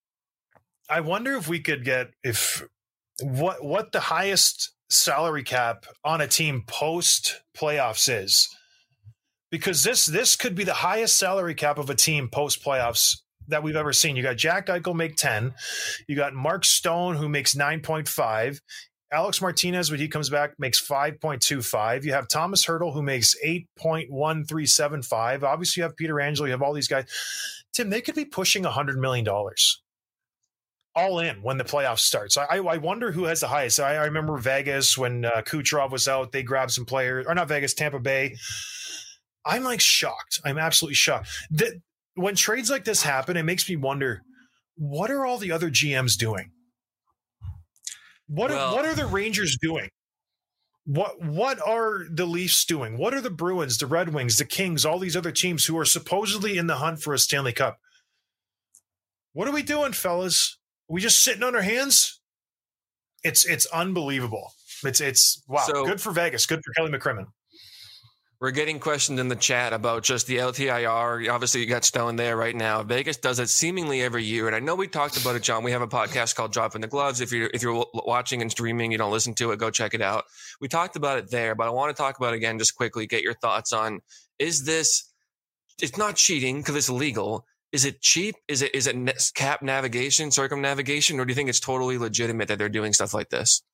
Speaker 2: I wonder if we could get if what what the highest salary cap on a team post playoffs is, because this this could be the highest salary cap of a team post playoffs that we've ever seen. You got Jack Eichel make ten. You got Mark Stone, who makes nine point five. Alex Martinez, when he comes back, makes five point two five. You have Thomas Hertl, who makes eight point one three seven five. Obviously, you have Peter Angelo. You have all these guys. Tim, they could be pushing one hundred million dollars all in when the playoffs starts. I, I wonder who has the highest. I, I remember Vegas when uh, Kucherov was out. They grabbed some players. Or not Vegas, Tampa Bay. I'm like shocked. I'm absolutely shocked. That when trades like this happen, it makes me wonder, what are all the other G Ms doing? What
Speaker 1: well,
Speaker 2: are, what are the Rangers doing? What what are the Leafs doing? What are the Bruins, the Red Wings, the Kings, all these other teams who are supposedly in the hunt for a Stanley Cup? What are we doing, fellas? Are we just sitting on our hands? It's it's unbelievable. It's it's wow. So, good for Vegas. Good for Kelly McCrimmon.
Speaker 1: We're getting questions in the chat about just the L T I R. Obviously, you got Stone there right now. Vegas does it seemingly every year, and I know we talked about it, John. We have a podcast called Dropping the Gloves. If you're if you're watching and streaming, you don't listen to it, go check it out. We talked about it there, but I want to talk about it again just quickly. Get your thoughts on: is this? It's not cheating because it's illegal. Is it cheap? Is it is it cap navigation, circumnavigation, or do you think it's totally legitimate that they're doing stuff like this?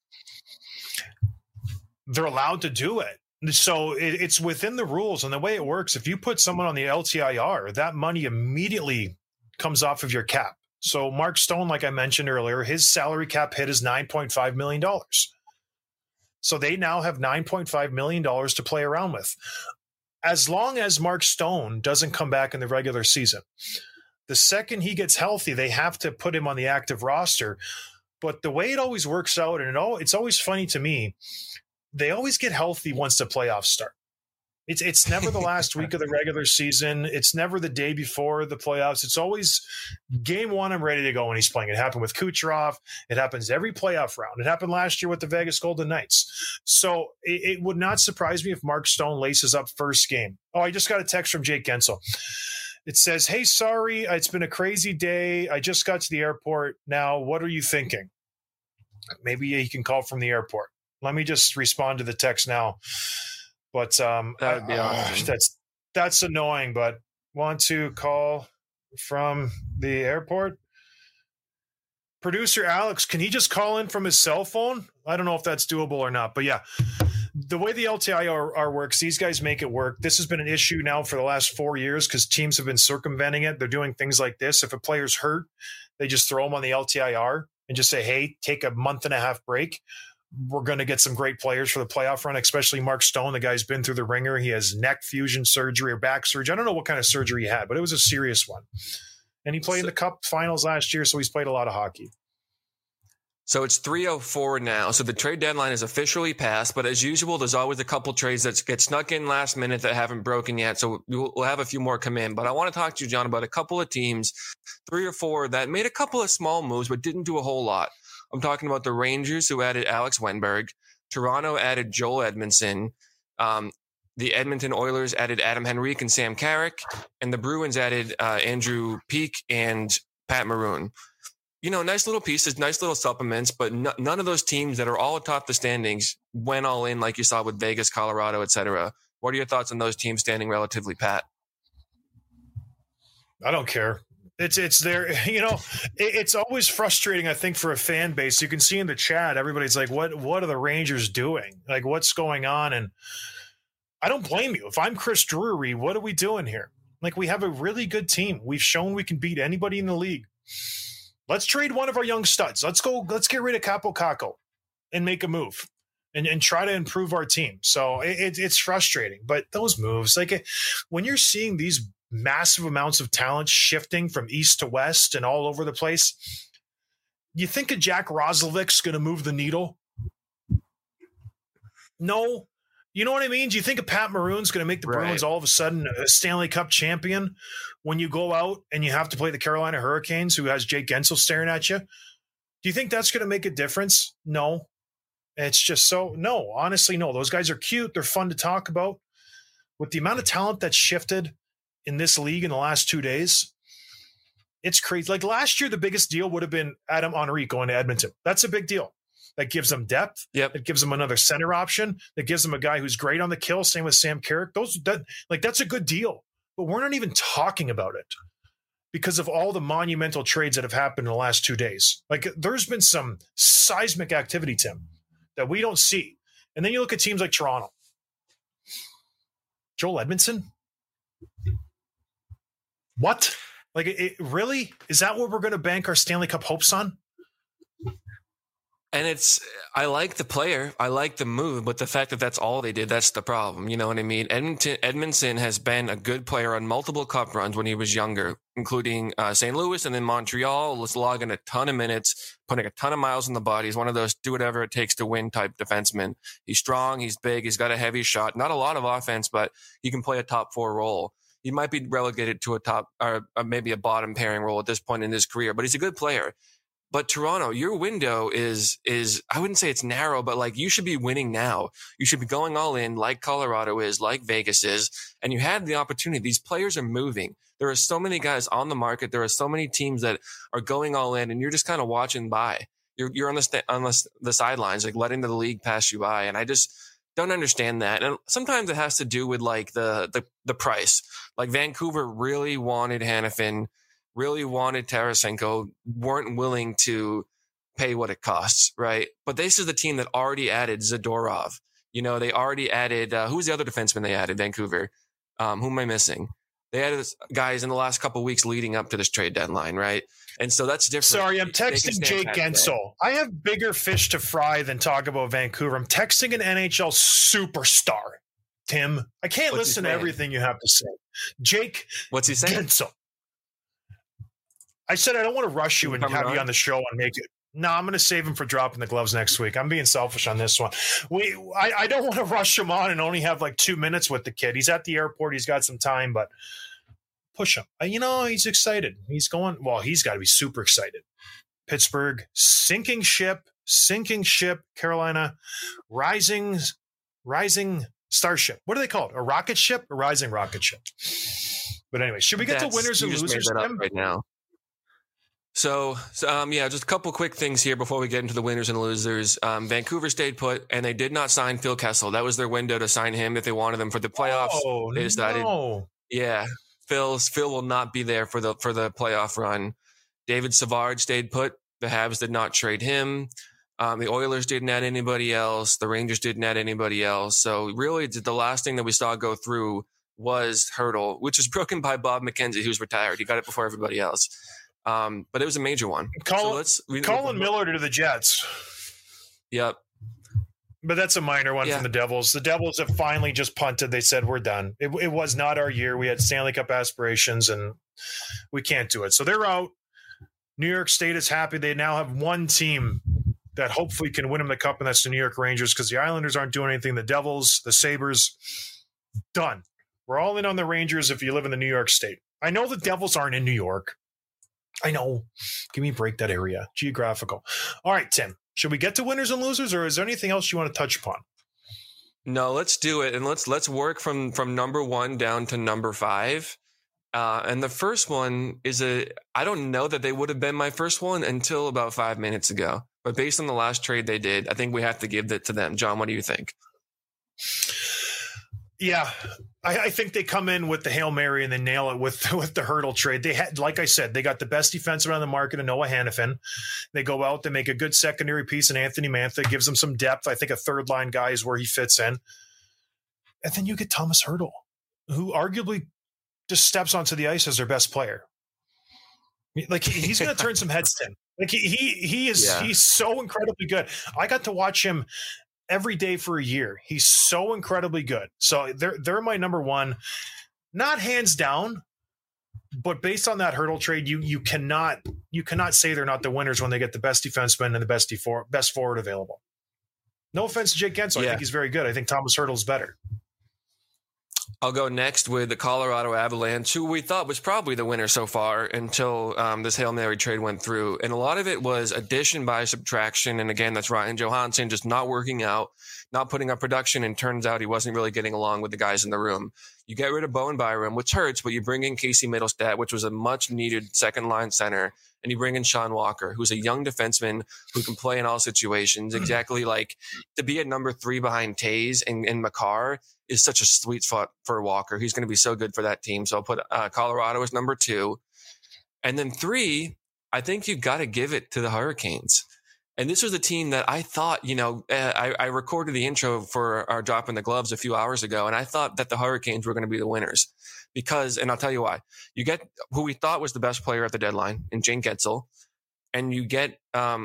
Speaker 2: They're allowed to do it. So it, it's within the rules, and the way it works, if you put someone on the L T I R, that money immediately comes off of your cap. So Mark Stone, like I mentioned earlier, his salary cap hit is nine point five million dollars. So they now have nine point five million dollars to play around with. As long as Mark Stone doesn't come back in the regular season, the second he gets healthy, they have to put him on the active roster. But the way it always works out, and it all, it's always funny to me, they always get healthy once the playoffs start. It's it's never the last week of the regular season. It's never the day before the playoffs. It's always game one, I'm ready to go when he's playing. It happened with Kucherov. It happens every playoff round. It happened last year with the Vegas Golden Knights. So it, it would not surprise me if Mark Stone laces up first game. Oh, I just got a text from Jake Gensel. It says, hey, sorry, it's been a crazy day. I just got to the airport. Now, what are you thinking? Maybe he can call from the airport. Let me just respond to the text now. But um,
Speaker 1: that would be
Speaker 2: uh,
Speaker 1: awesome.
Speaker 2: that's that's annoying. But want to call from the airport? Producer Alex, can he just call in from his cell phone? I don't know if that's doable or not. But yeah, the way the L T I R works, these guys make it work. This has been an issue now for the last four years because teams have been circumventing it. They're doing things like this. If a player's hurt, they just throw them on the L T I R and just say, hey, take a month and a half break. We're going to get some great players for the playoff run, especially Mark Stone. The guy's been through the ringer. He has neck fusion surgery or back surgery. I don't know what kind of surgery he had, but it was a serious one. And he played so, in the Cup finals last year, so he's played a lot of hockey.
Speaker 1: So it's three oh four now. So the trade deadline is officially passed, but as usual, there's always a couple trades that get snuck in last minute that haven't broken yet. So we'll, we'll have a few more come in. But I want to talk to you, John, about a couple of teams, three or four, that made a couple of small moves but didn't do a whole lot. I'm talking about the Rangers, who added Alex Wennberg. Toronto added Joel Edmondson. Um, the Edmonton Oilers added Adam Henrique and Sam Carrick. And the Bruins added uh, Andrew Peeke and Pat Maroon. You know, nice little pieces, nice little supplements, but n- none of those teams that are all atop the standings went all in like you saw with Vegas, Colorado, et cetera. What are your thoughts on those teams standing relatively pat?
Speaker 2: I don't care. It's it's there, you know, it, it's always frustrating, I think, for a fan base. You can see in the chat, everybody's like, what what are the Rangers doing? Like, what's going on? And I don't blame you. If I'm Chris Drury, what are we doing here? Like, we have a really good team. We've shown we can beat anybody in the league. Let's trade one of our young studs. Let's go. Let's get rid of Capo Caco and make a move and, and try to improve our team. So it, it, it's frustrating. But those moves, like when you're seeing these massive amounts of talent shifting from east to west and all over the place, you think a Jack Roslovic's going to move the needle? No. You know what I mean? Do you think a Pat Maroon's going to make the right. Bruins all of a sudden a Stanley Cup champion when you go out and you have to play the Carolina Hurricanes, who has Jake Gensel staring at you? Do you think that's going to make a difference? No. It's just so, no, honestly, no. Those guys are cute. They're fun to talk about. With the amount of talent that's shifted in this league in the last two days, it's crazy. Like last year, the biggest deal would have been Adam Henrique going to Edmonton. That's a big deal. That gives them depth.
Speaker 1: Yep.
Speaker 2: It gives them another center option. That gives them a guy who's great on the kill. Same with Sam Carrick. Those that like that's a good deal. But we're not even talking about it because of all the monumental trades that have happened in the last two days. Like there's been some seismic activity, Tim, that we don't see. And then you look at teams like Toronto. Joel Edmondson? What? Like, it, it really? Is that what we're going to bank our Stanley Cup hopes on?
Speaker 1: And it's, I like the player, I like the move, but the fact that that's all they did, that's the problem. You know what I mean? Edmonton, Edmondson has been a good player on multiple cup runs when he was younger, including uh, Saint Louis and then Montreal, was logging a ton of minutes, putting a ton of miles on the body. He's one of those do whatever it takes to win type defensemen. He's strong, he's big, he's got a heavy shot, not a lot of offense, but he can play a top four role. He might be relegated to a top or maybe a bottom pairing role at this point in his career, but he's a good player. But Toronto, your window is, is, I wouldn't say it's narrow, but like you should be winning now. You should be going all in like Colorado is, like Vegas is. And you had the opportunity. These players are moving. There are so many guys on the market. There are so many teams that are going all in and you're just kind of watching by. You're, you're on the, st- on the, the sidelines, like letting the league pass you by. And I just don't understand that. And sometimes it has to do with like the, the, the price. Like Vancouver really wanted Hanifin, really wanted Tarasenko, weren't willing to pay what it costs, right? But this is the team that already added Zadorov. You know, they already added, uh, who's the other defenseman they added, Vancouver? Um, who am I missing? They added guys in the last couple of weeks leading up to this trade deadline, right? And so that's different.
Speaker 2: Sorry, I'm texting Jake Gensel. I have bigger fish to fry than talk about Vancouver. I'm texting an N H L superstar, Tim. I can't What's listen to everything you have to say. Jake
Speaker 1: What's he saying?
Speaker 2: Gensel. I said I don't want to rush you and have on? you on the show and make it. No, I'm going to save him for dropping the gloves next week. I'm being selfish on this one. We, I, I don't want to rush him on and only have like two minutes with the kid. He's at the airport. He's got some time, but push him. You know, he's excited. He's going, well, he's got to be super excited. Pittsburgh, sinking ship, sinking ship, Carolina, rising, rising starship. What do they call it? A rocket ship? A rising rocket ship. But anyway, should we get
Speaker 1: That's,
Speaker 2: to winners and losers
Speaker 1: right now? So, so um, yeah, just a couple quick things here before we get into the winners and losers. Um, Vancouver stayed put, and they did not sign Phil Kessel. That was their window to sign him if they wanted him for the playoffs.
Speaker 2: Oh,
Speaker 1: they decided,
Speaker 2: no.
Speaker 1: Yeah, Phil's Phil will not be there for the for the playoff run. David Savard stayed put. The Habs did not trade him. Um, the Oilers didn't add anybody else. The Rangers didn't add anybody else. So really, the last thing that we saw go through was Hurdle, which was broken by Bob McKenzie, who's retired. He got it before everybody else. Um, but it was a major one.
Speaker 2: Colin,
Speaker 1: so let's, we,
Speaker 2: Colin we, Miller to the Jets.
Speaker 1: Yep.
Speaker 2: But that's a minor one yeah. from the Devils. The Devils have finally just punted. They said, we're done. It, it was not our year. We had Stanley Cup aspirations, and we can't do it. So they're out. New York State is happy. They now have one team that hopefully can win them the Cup, and that's the New York Rangers, because the Islanders aren't doing anything. The Devils, the Sabres, done. We're all in on the Rangers if you live in the New York State. I know the Devils aren't in New York. I know. Give me a break, that area. Geographical. All right, Tim. Should we get to winners and losers, or is there anything else you want to touch upon?
Speaker 1: No, let's do it. And let's let's work from, from number one down to number five. Uh, and the first one is a, I don't know that they would have been my first one until about five minutes ago. But based on the last trade they did, I think we have to give that to them. John, what do you think?
Speaker 2: Yeah, I, I think they come in with the Hail Mary and they nail it with with the Hurdle trade. They had, like I said, they got the best defenseman on the market in Noah Hanifin. They go out, they make a good secondary piece in Anthony Mantha, gives them some depth. I think a third line guy is where he fits in. And then you get Thomas Hurdle, who arguably just steps onto the ice as their best player. Like he's going to turn some heads, Tim. Like he he he is yeah. he's so incredibly good. I got to watch him every day for a year. He's so incredibly good. So they're they're my number one, not hands down, but based on that Hurdle trade, you you cannot you cannot say they're not the winners when they get the best defenseman and the best defor- best forward available. No offense to Jake Gensel, yeah. I think he's very good. I think Thomas Hurdle's better.
Speaker 1: I'll go next with the Colorado Avalanche, who we thought was probably the winner so far until um, this Hail Mary trade went through. And a lot of it was addition by subtraction. And again, that's Ryan Johansson just not working out, not putting up production. And turns out he wasn't really getting along with the guys in the room. You get rid of Bowen Byram, which hurts, but you bring in Casey Middlestat, which was a much needed second line center. And you bring in Sean Walker, who's a young defenseman who can play in all situations. Exactly like to be at number three behind Taves and, and Makar is such a sweet spot for Walker. He's going to be so good for that team. So I'll put uh, Colorado as number two. And then three, I think you've got to give it to the Hurricanes. And this was a team that I thought, you know, uh, I, I recorded the intro for our Drop in the Gloves a few hours ago, and I thought that the Hurricanes were going to be the winners. Because, and I'll tell you why, you get who we thought was the best player at the deadline in Jane Gensel, and you get um,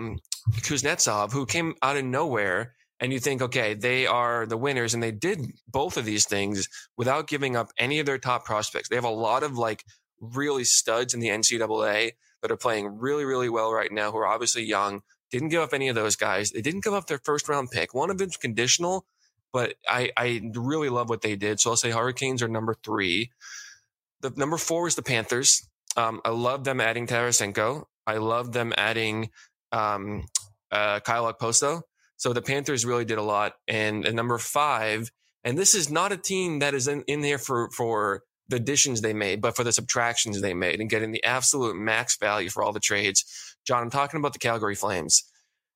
Speaker 1: Kuznetsov, who came out of nowhere. And you think, okay, they are the winners. And they did both of these things without giving up any of their top prospects. They have a lot of like really studs in the N C double A that are playing really, really well right now, who are obviously young. Didn't give up any of those guys. They didn't give up their first round pick. One of them's conditional, but I, I really love what they did. So I'll say Hurricanes are number three. The number four is the Panthers. Um, I love them adding Tarasenko. I love them adding um, uh, Kyle Okposo. So the Panthers really did a lot. And, and number five, and this is not a team that is in, in there for, for the additions they made, but for the subtractions they made and getting the absolute max value for all the trades. John, I'm talking about the Calgary Flames.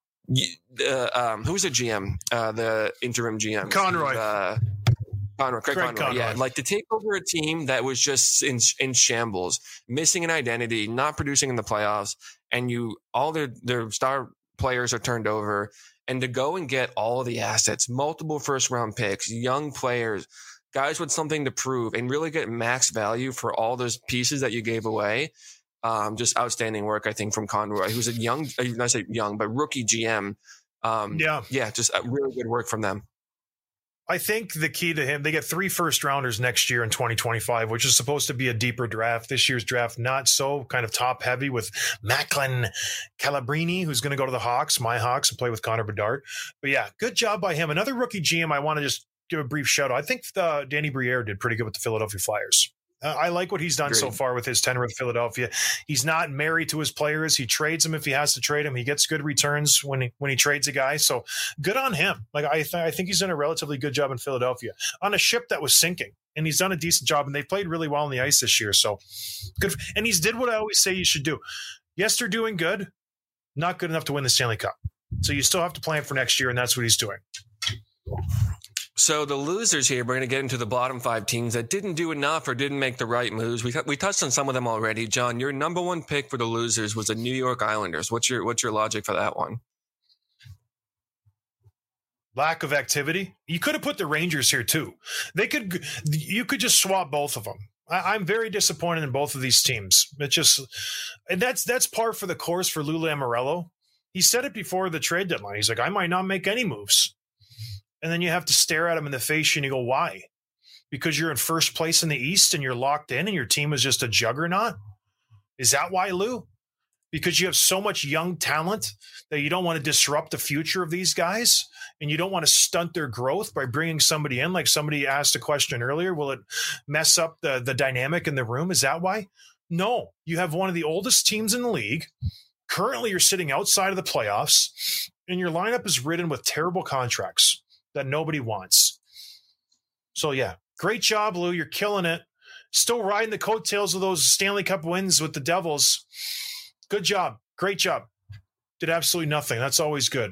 Speaker 1: Uh, um, who's the G M? Uh, the interim G M?
Speaker 2: Conroy.
Speaker 1: Uh, Conroy, Craig, Craig Conroy. Conroy. Yeah, like to take over a team that was just in in shambles, missing an identity, not producing in the playoffs, and you all their their star players are turned over. And to go and get all of the assets, multiple first round picks, young players, guys with something to prove, and really get max value for all those pieces that you gave away. Um, just outstanding work, I think, from Conroy, who's a young, I say young, but rookie G M. Um, yeah. Yeah, just really good work from them.
Speaker 2: I think the key to him, they get three first rounders next year in twenty twenty-five, which is supposed to be a deeper draft. This year's draft, not so kind of top heavy with Macklin Calabrini, who's going to go to the Hawks, my Hawks, and play with Connor Bedard. But yeah, good job by him. Another rookie G M I want to just give a brief shout out. I think the, Danny Briere did pretty good with the Philadelphia Flyers. Uh, I like what he's done Great. so far with his tenure with Philadelphia. He's not married to his players. He trades them if he has to trade them. He gets good returns when he, when he trades a guy. So good on him. Like I, th- I think he's done a relatively good job in Philadelphia on a ship that was sinking, and he's done a decent job. And they've played really well on the ice this year. So good. For, and he's did what I always say you should do. Yes, they're doing good, not good enough to win the Stanley Cup. So you still have to plan for next year, and that's what he's doing.
Speaker 1: So the losers here, we're going to get into the bottom five teams that didn't do enough or didn't make the right moves. We we touched on some of them already. John, your number one pick for the losers was the New York Islanders. What's your what's your logic for that one?
Speaker 2: Lack of activity. You could have put the Rangers here too. They could. You could just swap both of them. I, I'm very disappointed in both of these teams. It just, and that's that's par for the course for Lou Lamoriello. He said it before the trade deadline. He's like, I might not make any moves. And then you have to stare at him in the face and you go, why? Because you're in first place in the East and you're locked in and your team is just a juggernaut? Is that why, Lou? Because you have so much young talent that you don't want to disrupt the future of these guys and you don't want to stunt their growth by bringing somebody in. Like somebody asked a question earlier, will it mess up the, the dynamic in the room? Is that why? No. You have one of the oldest teams in the league. Currently, you're sitting outside of the playoffs and your lineup is ridden with terrible contracts that nobody wants. So, yeah, great job, Lou. You're killing it. Still riding the coattails of those Stanley Cup wins with the Devils. Good job. Great job. Did absolutely nothing. That's always good.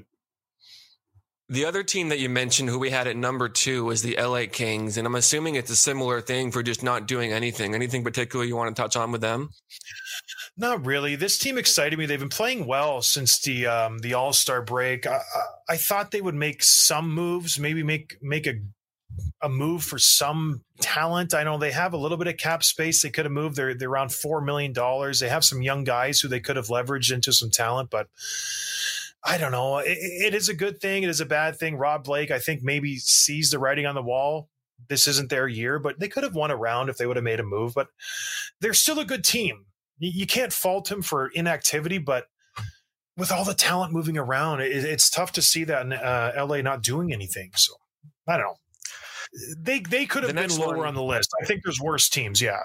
Speaker 1: The other team that you mentioned who we had at number two was the L A Kings, and I'm assuming it's a similar thing for just not doing anything. Anything particular you want to touch on with them?
Speaker 2: Not really. This team excited me. They've been playing well since the um, the All-Star break. I, I, I thought they would make some moves, maybe make make a a move for some talent. I know they have a little bit of cap space. They could have moved. They're, they're around four million dollars. They have some young guys who they could have leveraged into some talent, but I don't know. It, it is a good thing. It is a bad thing. Rob Blake, I think, maybe sees the writing on the wall. This isn't their year, but they could have won a round if they would have made a move, but they're still a good team. You can't fault him for inactivity, but with all the talent moving around, it, it's tough to see that in uh, L A not doing anything. So I don't know. They they could have been lower one, on the list. I think there's worse teams. Yeah.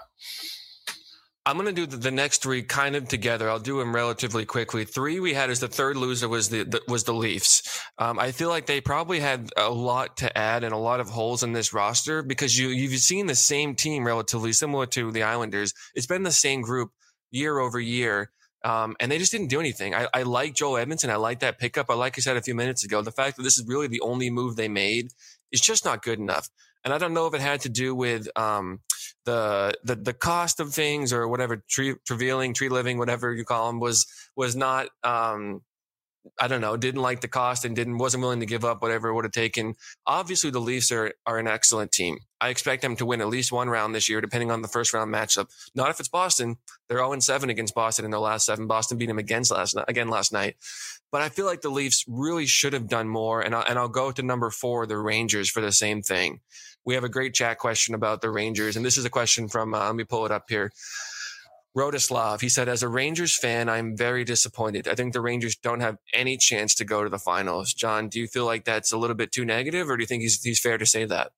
Speaker 1: I'm going to do the, the next three kind of together. I'll do them relatively quickly. Three we had as the third loser was the, the was the Leafs. Um, I feel like they probably had a lot to add and a lot of holes in this roster because you you've seen the same team relatively similar to the Islanders. It's been the same group year over year. Um, and they just didn't do anything. I, I like Joel Edmondson. I like that pickup. But like I said a few minutes ago, the fact that this is really the only move they made is just not good enough. And I don't know if it had to do with um, the, the the cost of things or whatever, tree, Trevealing, tree living, whatever you call them, was was not, um, I don't know, didn't like the cost and didn't wasn't willing to give up whatever it would have taken. Obviously, the Leafs are, are an excellent team. I expect them to win at least one round this year, depending on the first round matchup. Not if it's Boston. They're oh and seven against Boston in their last seven. Boston beat them against last again last night. But I feel like the Leafs really should have done more. And I'll, and I'll go to number four, the Rangers, for the same thing. We have a great chat question about the Rangers. And this is a question from, uh, let me pull it up here. Rotislav, he said, as a Rangers fan, I'm very disappointed. I think the Rangers don't have any chance to go to the finals. John, do you feel like that's a little bit too negative, or do you think he's, he's fair to say that?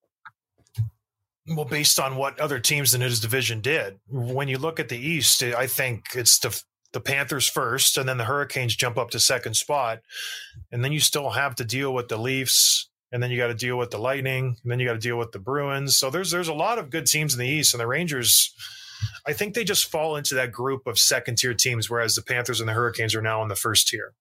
Speaker 2: Well, based on what other teams in his division did, when you look at the East, I think it's the the Panthers first, and then the Hurricanes jump up to second spot. And then you still have to deal with the Leafs, and then you got to deal with the Lightning, and then you got to deal with the Bruins. So there's there's a lot of good teams in the East, and the Rangers, I think they just fall into that group of second-tier teams, whereas the Panthers and the Hurricanes are now in the first tier.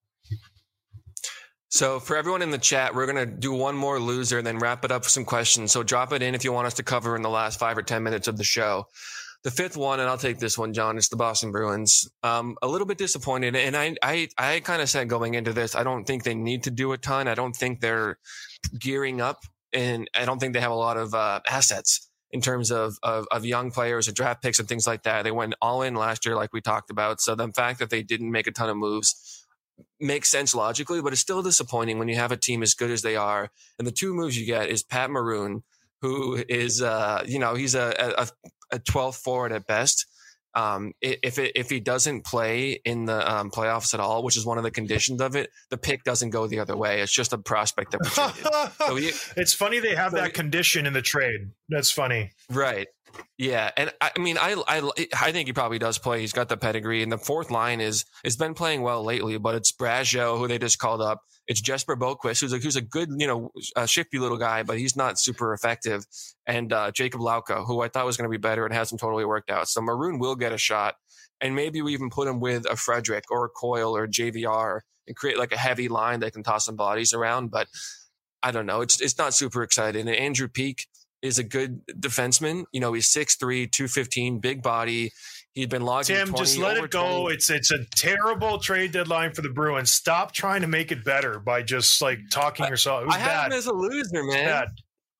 Speaker 1: So for everyone in the chat, we're going to do one more loser and then wrap it up with some questions. So drop it in if you want us to cover in the last five or ten minutes of the show. The fifth one, and I'll take this one, John, it's the Boston Bruins. Um, a little bit disappointed. And I, I, I kind of said going into this, I don't think they need to do a ton. I don't think they're gearing up, and I don't think they have a lot of uh, assets in terms of, of, of young players and draft picks and things like that. They went all in last year, like we talked about. So the fact that they didn't make a ton of moves makes sense logically, but it's still disappointing when you have a team as good as they are. And the two moves you get is Pat Maroon, who is, uh, you know, he's a, a, a twelfth forward at best. Um, if it, if he doesn't play in the um, playoffs at all, which is one of the conditions of it, the pick doesn't go the other way. It's just a prospect that we traded. So he,
Speaker 2: it's funny they have
Speaker 1: so
Speaker 2: that
Speaker 1: he,
Speaker 2: condition in the trade. That's funny.
Speaker 1: Right. Yeah. And I, I mean, I, I, I think he probably does play. He's got the pedigree, and the fourth line is, has been playing well lately, but it's Brazeau, who they just called up. It's Jesper Boquist, who's a, who's a good, you know, a shifty little guy, but he's not super effective. And uh, Jacob Lauka, who I thought was going to be better and hasn't totally worked out. So Maroon will get a shot. And maybe we even put him with a Frederick or a Coyle or J V R and create like a heavy line that can toss some bodies around. But I don't know. It's, it's not super exciting. And Andrew Peeke is a good defenseman. You know, he's six three, two fifteen, big body. He'd been logging
Speaker 2: Tim,
Speaker 1: twenty,
Speaker 2: just let it go.
Speaker 1: twenty. It's
Speaker 2: it's a terrible trade deadline for the Bruins. Stop trying to make it better by just like talking
Speaker 1: I,
Speaker 2: yourself. It was
Speaker 1: I
Speaker 2: bad.
Speaker 1: have him as a loser, man.
Speaker 2: Bad.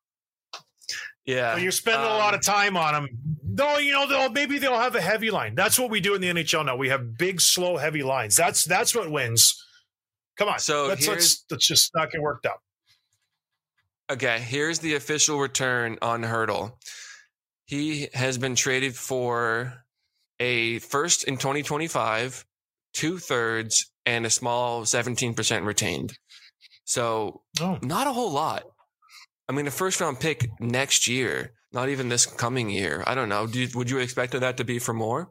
Speaker 1: Yeah.
Speaker 2: Well, you're spending um, a lot of time on them. No, you know, they'll, maybe they'll have a heavy line. That's what we do in the N H L now. We have big, slow, heavy lines. That's that's what wins. Come on.
Speaker 1: So
Speaker 2: let's let's let's just not get worked up.
Speaker 1: Okay, here's the official return on Hertl. He has been traded for a first in twenty twenty-five, two thirds, and a small seventeen percent retained. So oh. not a whole lot. I mean, a first round pick next year, not even this coming year. I don't know. Do you, would you expect that to be for more?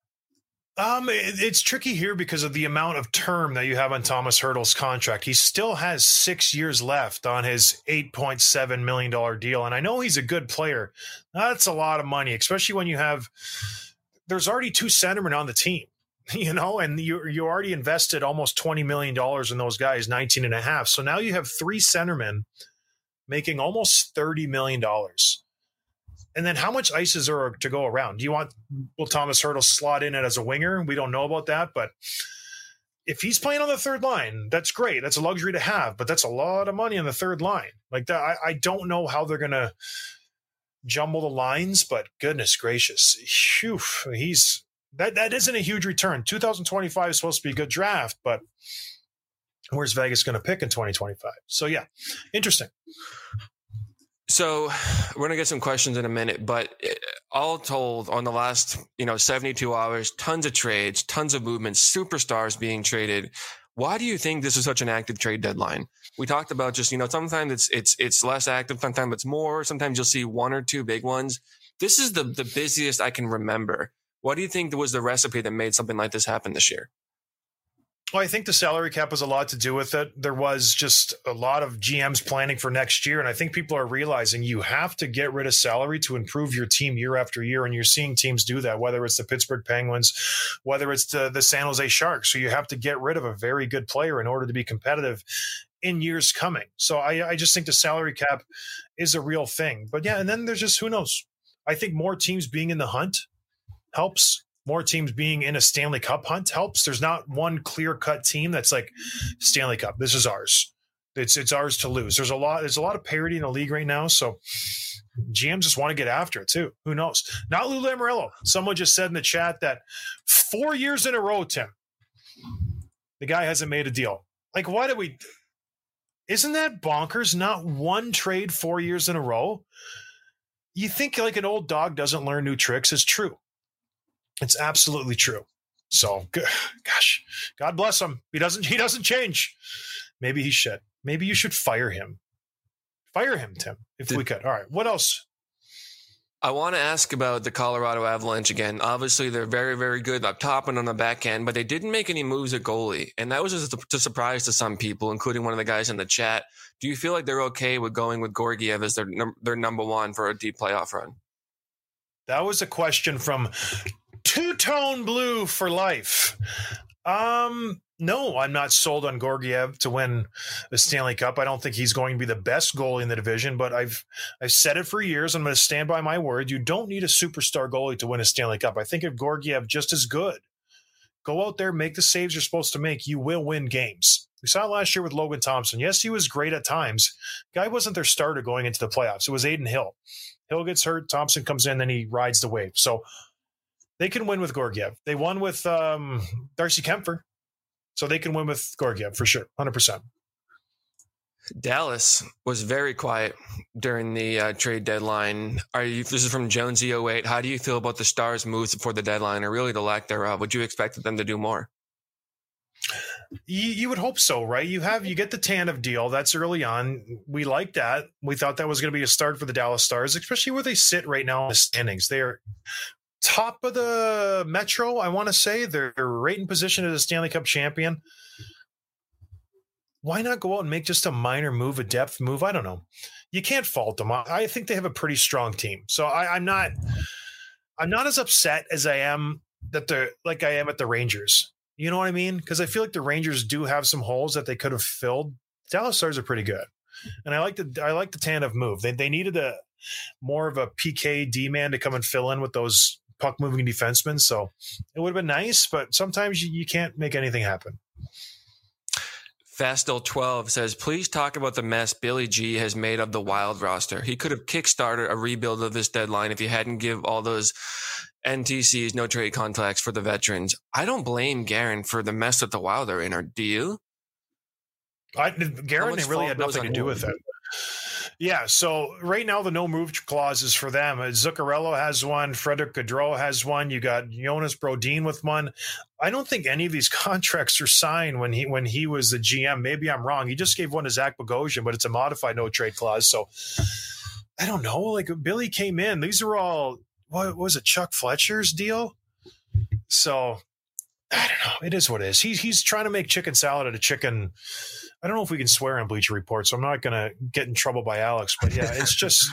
Speaker 2: Um, it, it's tricky here because of the amount of term that you have on Thomas Hertl's contract. He still has six years left on his eight point seven million dollars deal. And I know he's a good player. That's a lot of money, especially when you have, there's already two centermen on the team, you know, and you, you already invested almost twenty million dollars in those guys, nineteen and a half. So now you have three centermen making almost thirty million dollars. And then how much ice is there to go around? Do you want, will Thomas Hertl slot in it as a winger? We don't know about that, but if he's playing on the third line, that's great. That's a luxury to have, but that's a lot of money on the third line. Like that, I, I don't know how they're going to jumble the lines, but goodness gracious. Whew, he's, that, that isn't a huge return. two thousand twenty-five is supposed to be a good draft, but where's Vegas going to pick in twenty twenty-five? So yeah, interesting.
Speaker 1: So we're going to get some questions in a minute, but all told, on the last, you know, seventy-two hours, tons of trades, tons of movements, superstars being traded. Why do you think this is such an active trade deadline? We talked about just, you know, sometimes it's it's it's less active, sometimes it's more, sometimes you'll see one or two big ones. This is the the busiest I can remember. What do you think was the recipe that made something like this happen this year?
Speaker 2: Well, I think the salary cap has a lot to do with it. There was just a lot of G Ms planning for next year. And I think people are realizing you have to get rid of salary to improve your team year after year. And you're seeing teams do that, whether it's the Pittsburgh Penguins, whether it's the, the San Jose Sharks. So you have to get rid of a very good player in order to be competitive in years coming. So I, I just think the salary cap is a real thing. But yeah, and then there's just, who knows? I think more teams being in the hunt helps. More teams being in a Stanley Cup hunt helps. There's not one clear-cut team that's like Stanley Cup. This is ours. It's it's ours to lose. There's a lot. There's a lot of parity in the league right now. So G Ms just want to get after it too. Who knows? Not Lou Lamoriello. Someone just said in the chat that four years in a row, Tim, the guy hasn't made a deal. Like, why do we? Isn't that bonkers? Not one trade four years in a row. You think like an old dog doesn't learn new tricks? It's true. It's absolutely true. So, gosh, God bless him. He doesn't. He doesn't change. Maybe he should. Maybe you should fire him. Fire him, Tim, if Did, we could. All right. What else?
Speaker 1: I want to ask about the Colorado Avalanche again. Obviously, they're very, very good up top and on the back end, but they didn't make any moves at goalie. And that was just a, a surprise to some people, including one of the guys in the chat. Do you feel like they're okay with going with Georgiev as their, their number one for a deep playoff run?
Speaker 2: That was a question from Two-Tone Blue for life. Um, no, I'm not sold on Georgiev to win the Stanley Cup. I don't think he's going to be the best goalie in the division, but I've I've said it for years. I'm going to stand by my word. You don't need a superstar goalie to win a Stanley Cup. I think if Georgiev just as good, go out there, make the saves you're supposed to make, you will win games. We saw it last year with Logan Thompson. Yes, he was great at times. Guy wasn't their starter going into the playoffs. It was Aiden Hill. Hill gets hurt. Thompson comes in, then he rides the wave. So they can win with Georgiev. They won with um, Darcy Kempfer. So they can win with Georgiev for sure, one hundred percent.
Speaker 1: Dallas was very quiet during the uh, trade deadline. Are you? This is from Jonesy oh eight. How do you feel about the Stars' moves before the deadline, or really the lack thereof? Would you expect them to do more?
Speaker 2: You, you would hope so, right? You have you get the Tanev deal. That's early on. We like that. We thought that was going to be a start for the Dallas Stars, especially where they sit right now in the standings. They are top of the Metro, I want to say. They're right in position as a Stanley Cup champion. Why not go out and make just a minor move, a depth move? I don't know. You can't fault them. I think they have a pretty strong team. So I, I'm not I'm not as upset as I am that they're like I am at the Rangers. You know what I mean? Because I feel like the Rangers do have some holes that they could have filled. Dallas Stars are pretty good. And I like the I like the Tanev move. They they needed a more of a P K D man to come and fill in with those puck-moving defensemen, so it would have been nice, but sometimes you, you can't make anything happen.
Speaker 1: Fastel twelve says, please talk about the mess Billy G has made of the Wild roster. He could have kickstarted a rebuild of this deadline if he hadn't give all those N T Cs, no trade contracts for the veterans. I don't blame Guerin for the mess that the Wild are in, or do you?
Speaker 2: I, Guerin really had nothing to do with it. Yeah, so right now the no move clause is for them. Zuccarello has one. Frederick Gaudreau has one. You got Jonas Brodin with one. I don't think any of these contracts are signed when he when he was the G M. Maybe I'm wrong. He just gave one to Zach Bogosian, but it's a modified no trade clause. So I don't know. Like Billy came in. These are all, what was it, Chuck Fletcher's deal? So I don't know. It is what it is. He's he's trying to make chicken salad out of chicken. I don't know if we can swear on Bleacher Report, so I'm not going to get in trouble by Alex. But yeah, it's just,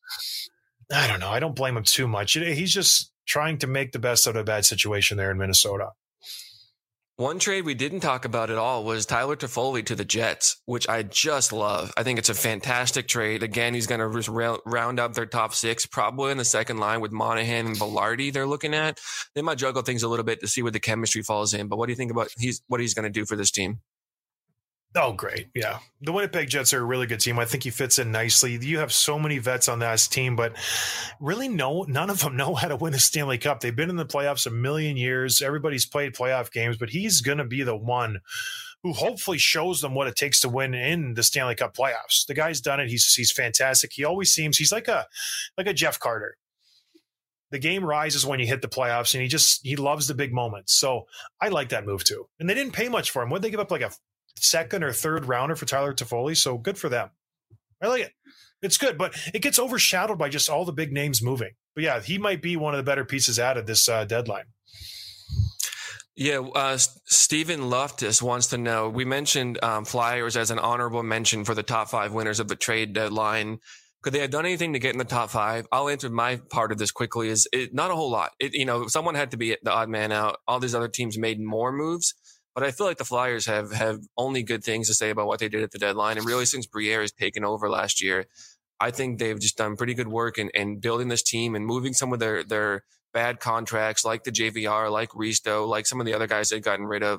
Speaker 2: I don't know. I don't blame him too much. He's just trying to make the best out of a bad situation there in Minnesota.
Speaker 1: One trade we didn't talk about at all was Tyler Toffoli to the Jets, which I just love. I think it's a fantastic trade. Again, he's going to just round up their top six, probably in the second line with Monahan and Velarde they're looking at. They might juggle things a little bit to see where the chemistry falls in. But what do you think about he's what he's going to do for this team?
Speaker 2: Oh, great. Yeah. The Winnipeg Jets are a really good team. I think he fits in nicely. You have so many vets on that team, but really no, none of them know how to win a Stanley Cup. They've been in the playoffs a million years. Everybody's played playoff games, but he's going to be the one who hopefully shows them what it takes to win in the Stanley Cup playoffs. The guy's done it. He's, he's fantastic. He always seems, he's like a, like a Jeff Carter. The game rises when you hit the playoffs, and he just, he loves the big moments. So I like that move too. And they didn't pay much for him. What'd they give up? Like a second or third rounder for Tyler Toffoli. So good for them. I like it. It's good, but it gets overshadowed by just all the big names moving. But yeah, he might be one of the better pieces added this uh, deadline.
Speaker 1: Yeah, uh, Stephen Loftus wants to know, we mentioned um, Flyers as an honorable mention for the top five winners of the trade deadline. Could they have done anything to get in the top five? I'll answer my part of this quickly. Is it, not a whole lot. It, you know, someone had to be the odd man out. All these other teams made more moves. But I feel like the Flyers have, have only good things to say about what they did at the deadline. And really, since Briere has taken over last year, I think they've just done pretty good work in, in building this team and moving some of their, their bad contracts like the J V R, like Risto, like some of the other guys they've gotten rid of.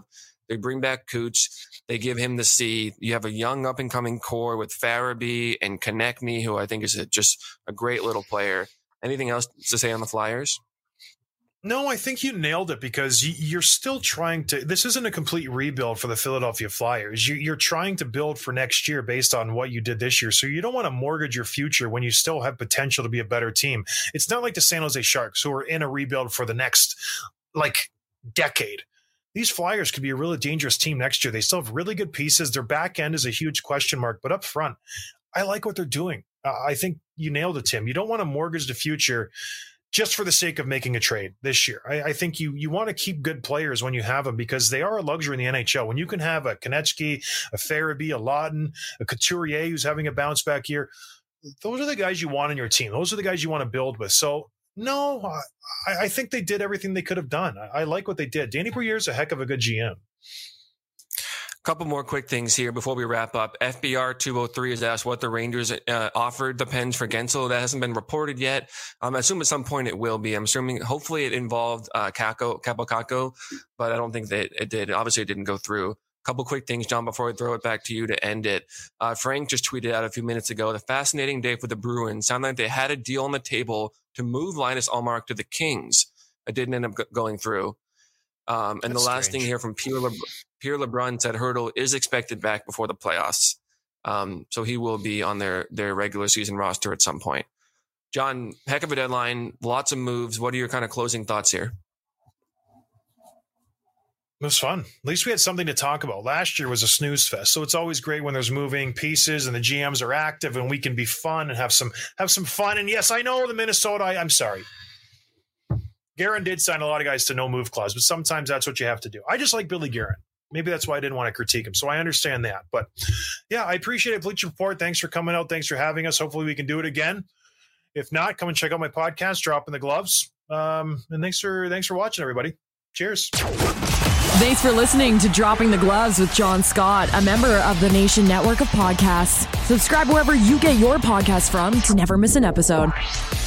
Speaker 1: They bring back Cooch. They give him the C. You have a young up-and-coming core with Farabee and Konechny, who I think is a, just a great little player. Anything else to say on the Flyers?
Speaker 2: No, I think you nailed it because you're still trying to – this isn't a complete rebuild for the Philadelphia Flyers. You're trying to build for next year based on what you did this year. So you don't want to mortgage your future when you still have potential to be a better team. It's not like the San Jose Sharks who are in a rebuild for the next, like, decade. These Flyers could be a really dangerous team next year. They still have really good pieces. Their back end is a huge question mark. But up front, I like what they're doing. Uh, I think you nailed it, Tim. You don't want to mortgage the future – just for the sake of making a trade this year. I, I think you you want to keep good players when you have them because they are a luxury in the N H L. When you can have a Konechny, a Farabee, a Lawton, a Couturier who's having a bounce back year, those are the guys you want on your team. Those are the guys you want to build with. So, no, I, I think they did everything they could have done. I, I like what they did. Danny Briere is a heck of a good G M.
Speaker 1: Couple more quick things here before we wrap up. F B R two oh three has asked what the Rangers uh, offered the Pens for Guentzel. That hasn't been reported yet. Um, I assume at some point it will be. I'm assuming hopefully it involved uh, Kako, Kaapo Kakko, but I don't think that it did. Obviously, it didn't go through. Couple quick things, John, before I throw it back to you to end it. Uh, Frank just tweeted out a few minutes ago, the fascinating day for the Bruins. Sounded like they had a deal on the table to move Linus Ullmark to the Kings. It didn't end up g- going through. Um, and That's the last strange. thing here from Pierre, Le- Pierre LeBrun said Hurdle is expected back before the playoffs. Um, so he will be on their, their regular season roster at some point. John, heck of a deadline, lots of moves. What are your kind of closing thoughts here?
Speaker 2: It was fun. At least we had something to talk about. Last year was a snooze fest. So it's always great when there's moving pieces and the G Ms are active and we can be fun and have some, have some fun. And yes, I know the Minnesota, I, I'm sorry. Guerin did sign a lot of guys to no move clause, but sometimes that's what you have to do. I just like Billy Guerin. Maybe that's why I didn't want to critique him. So I understand that. But yeah, I appreciate it. Bleacher Report. Thanks for coming out. Thanks for having us. Hopefully we can do it again. If not, come and check out my podcast, Dropping the Gloves. Um, and thanks for thanks for watching, everybody. Cheers.
Speaker 3: Thanks for listening to Dropping the Gloves with John Scott, a member of the Nation Network of Podcasts. Subscribe wherever you get your podcasts from to never miss an episode.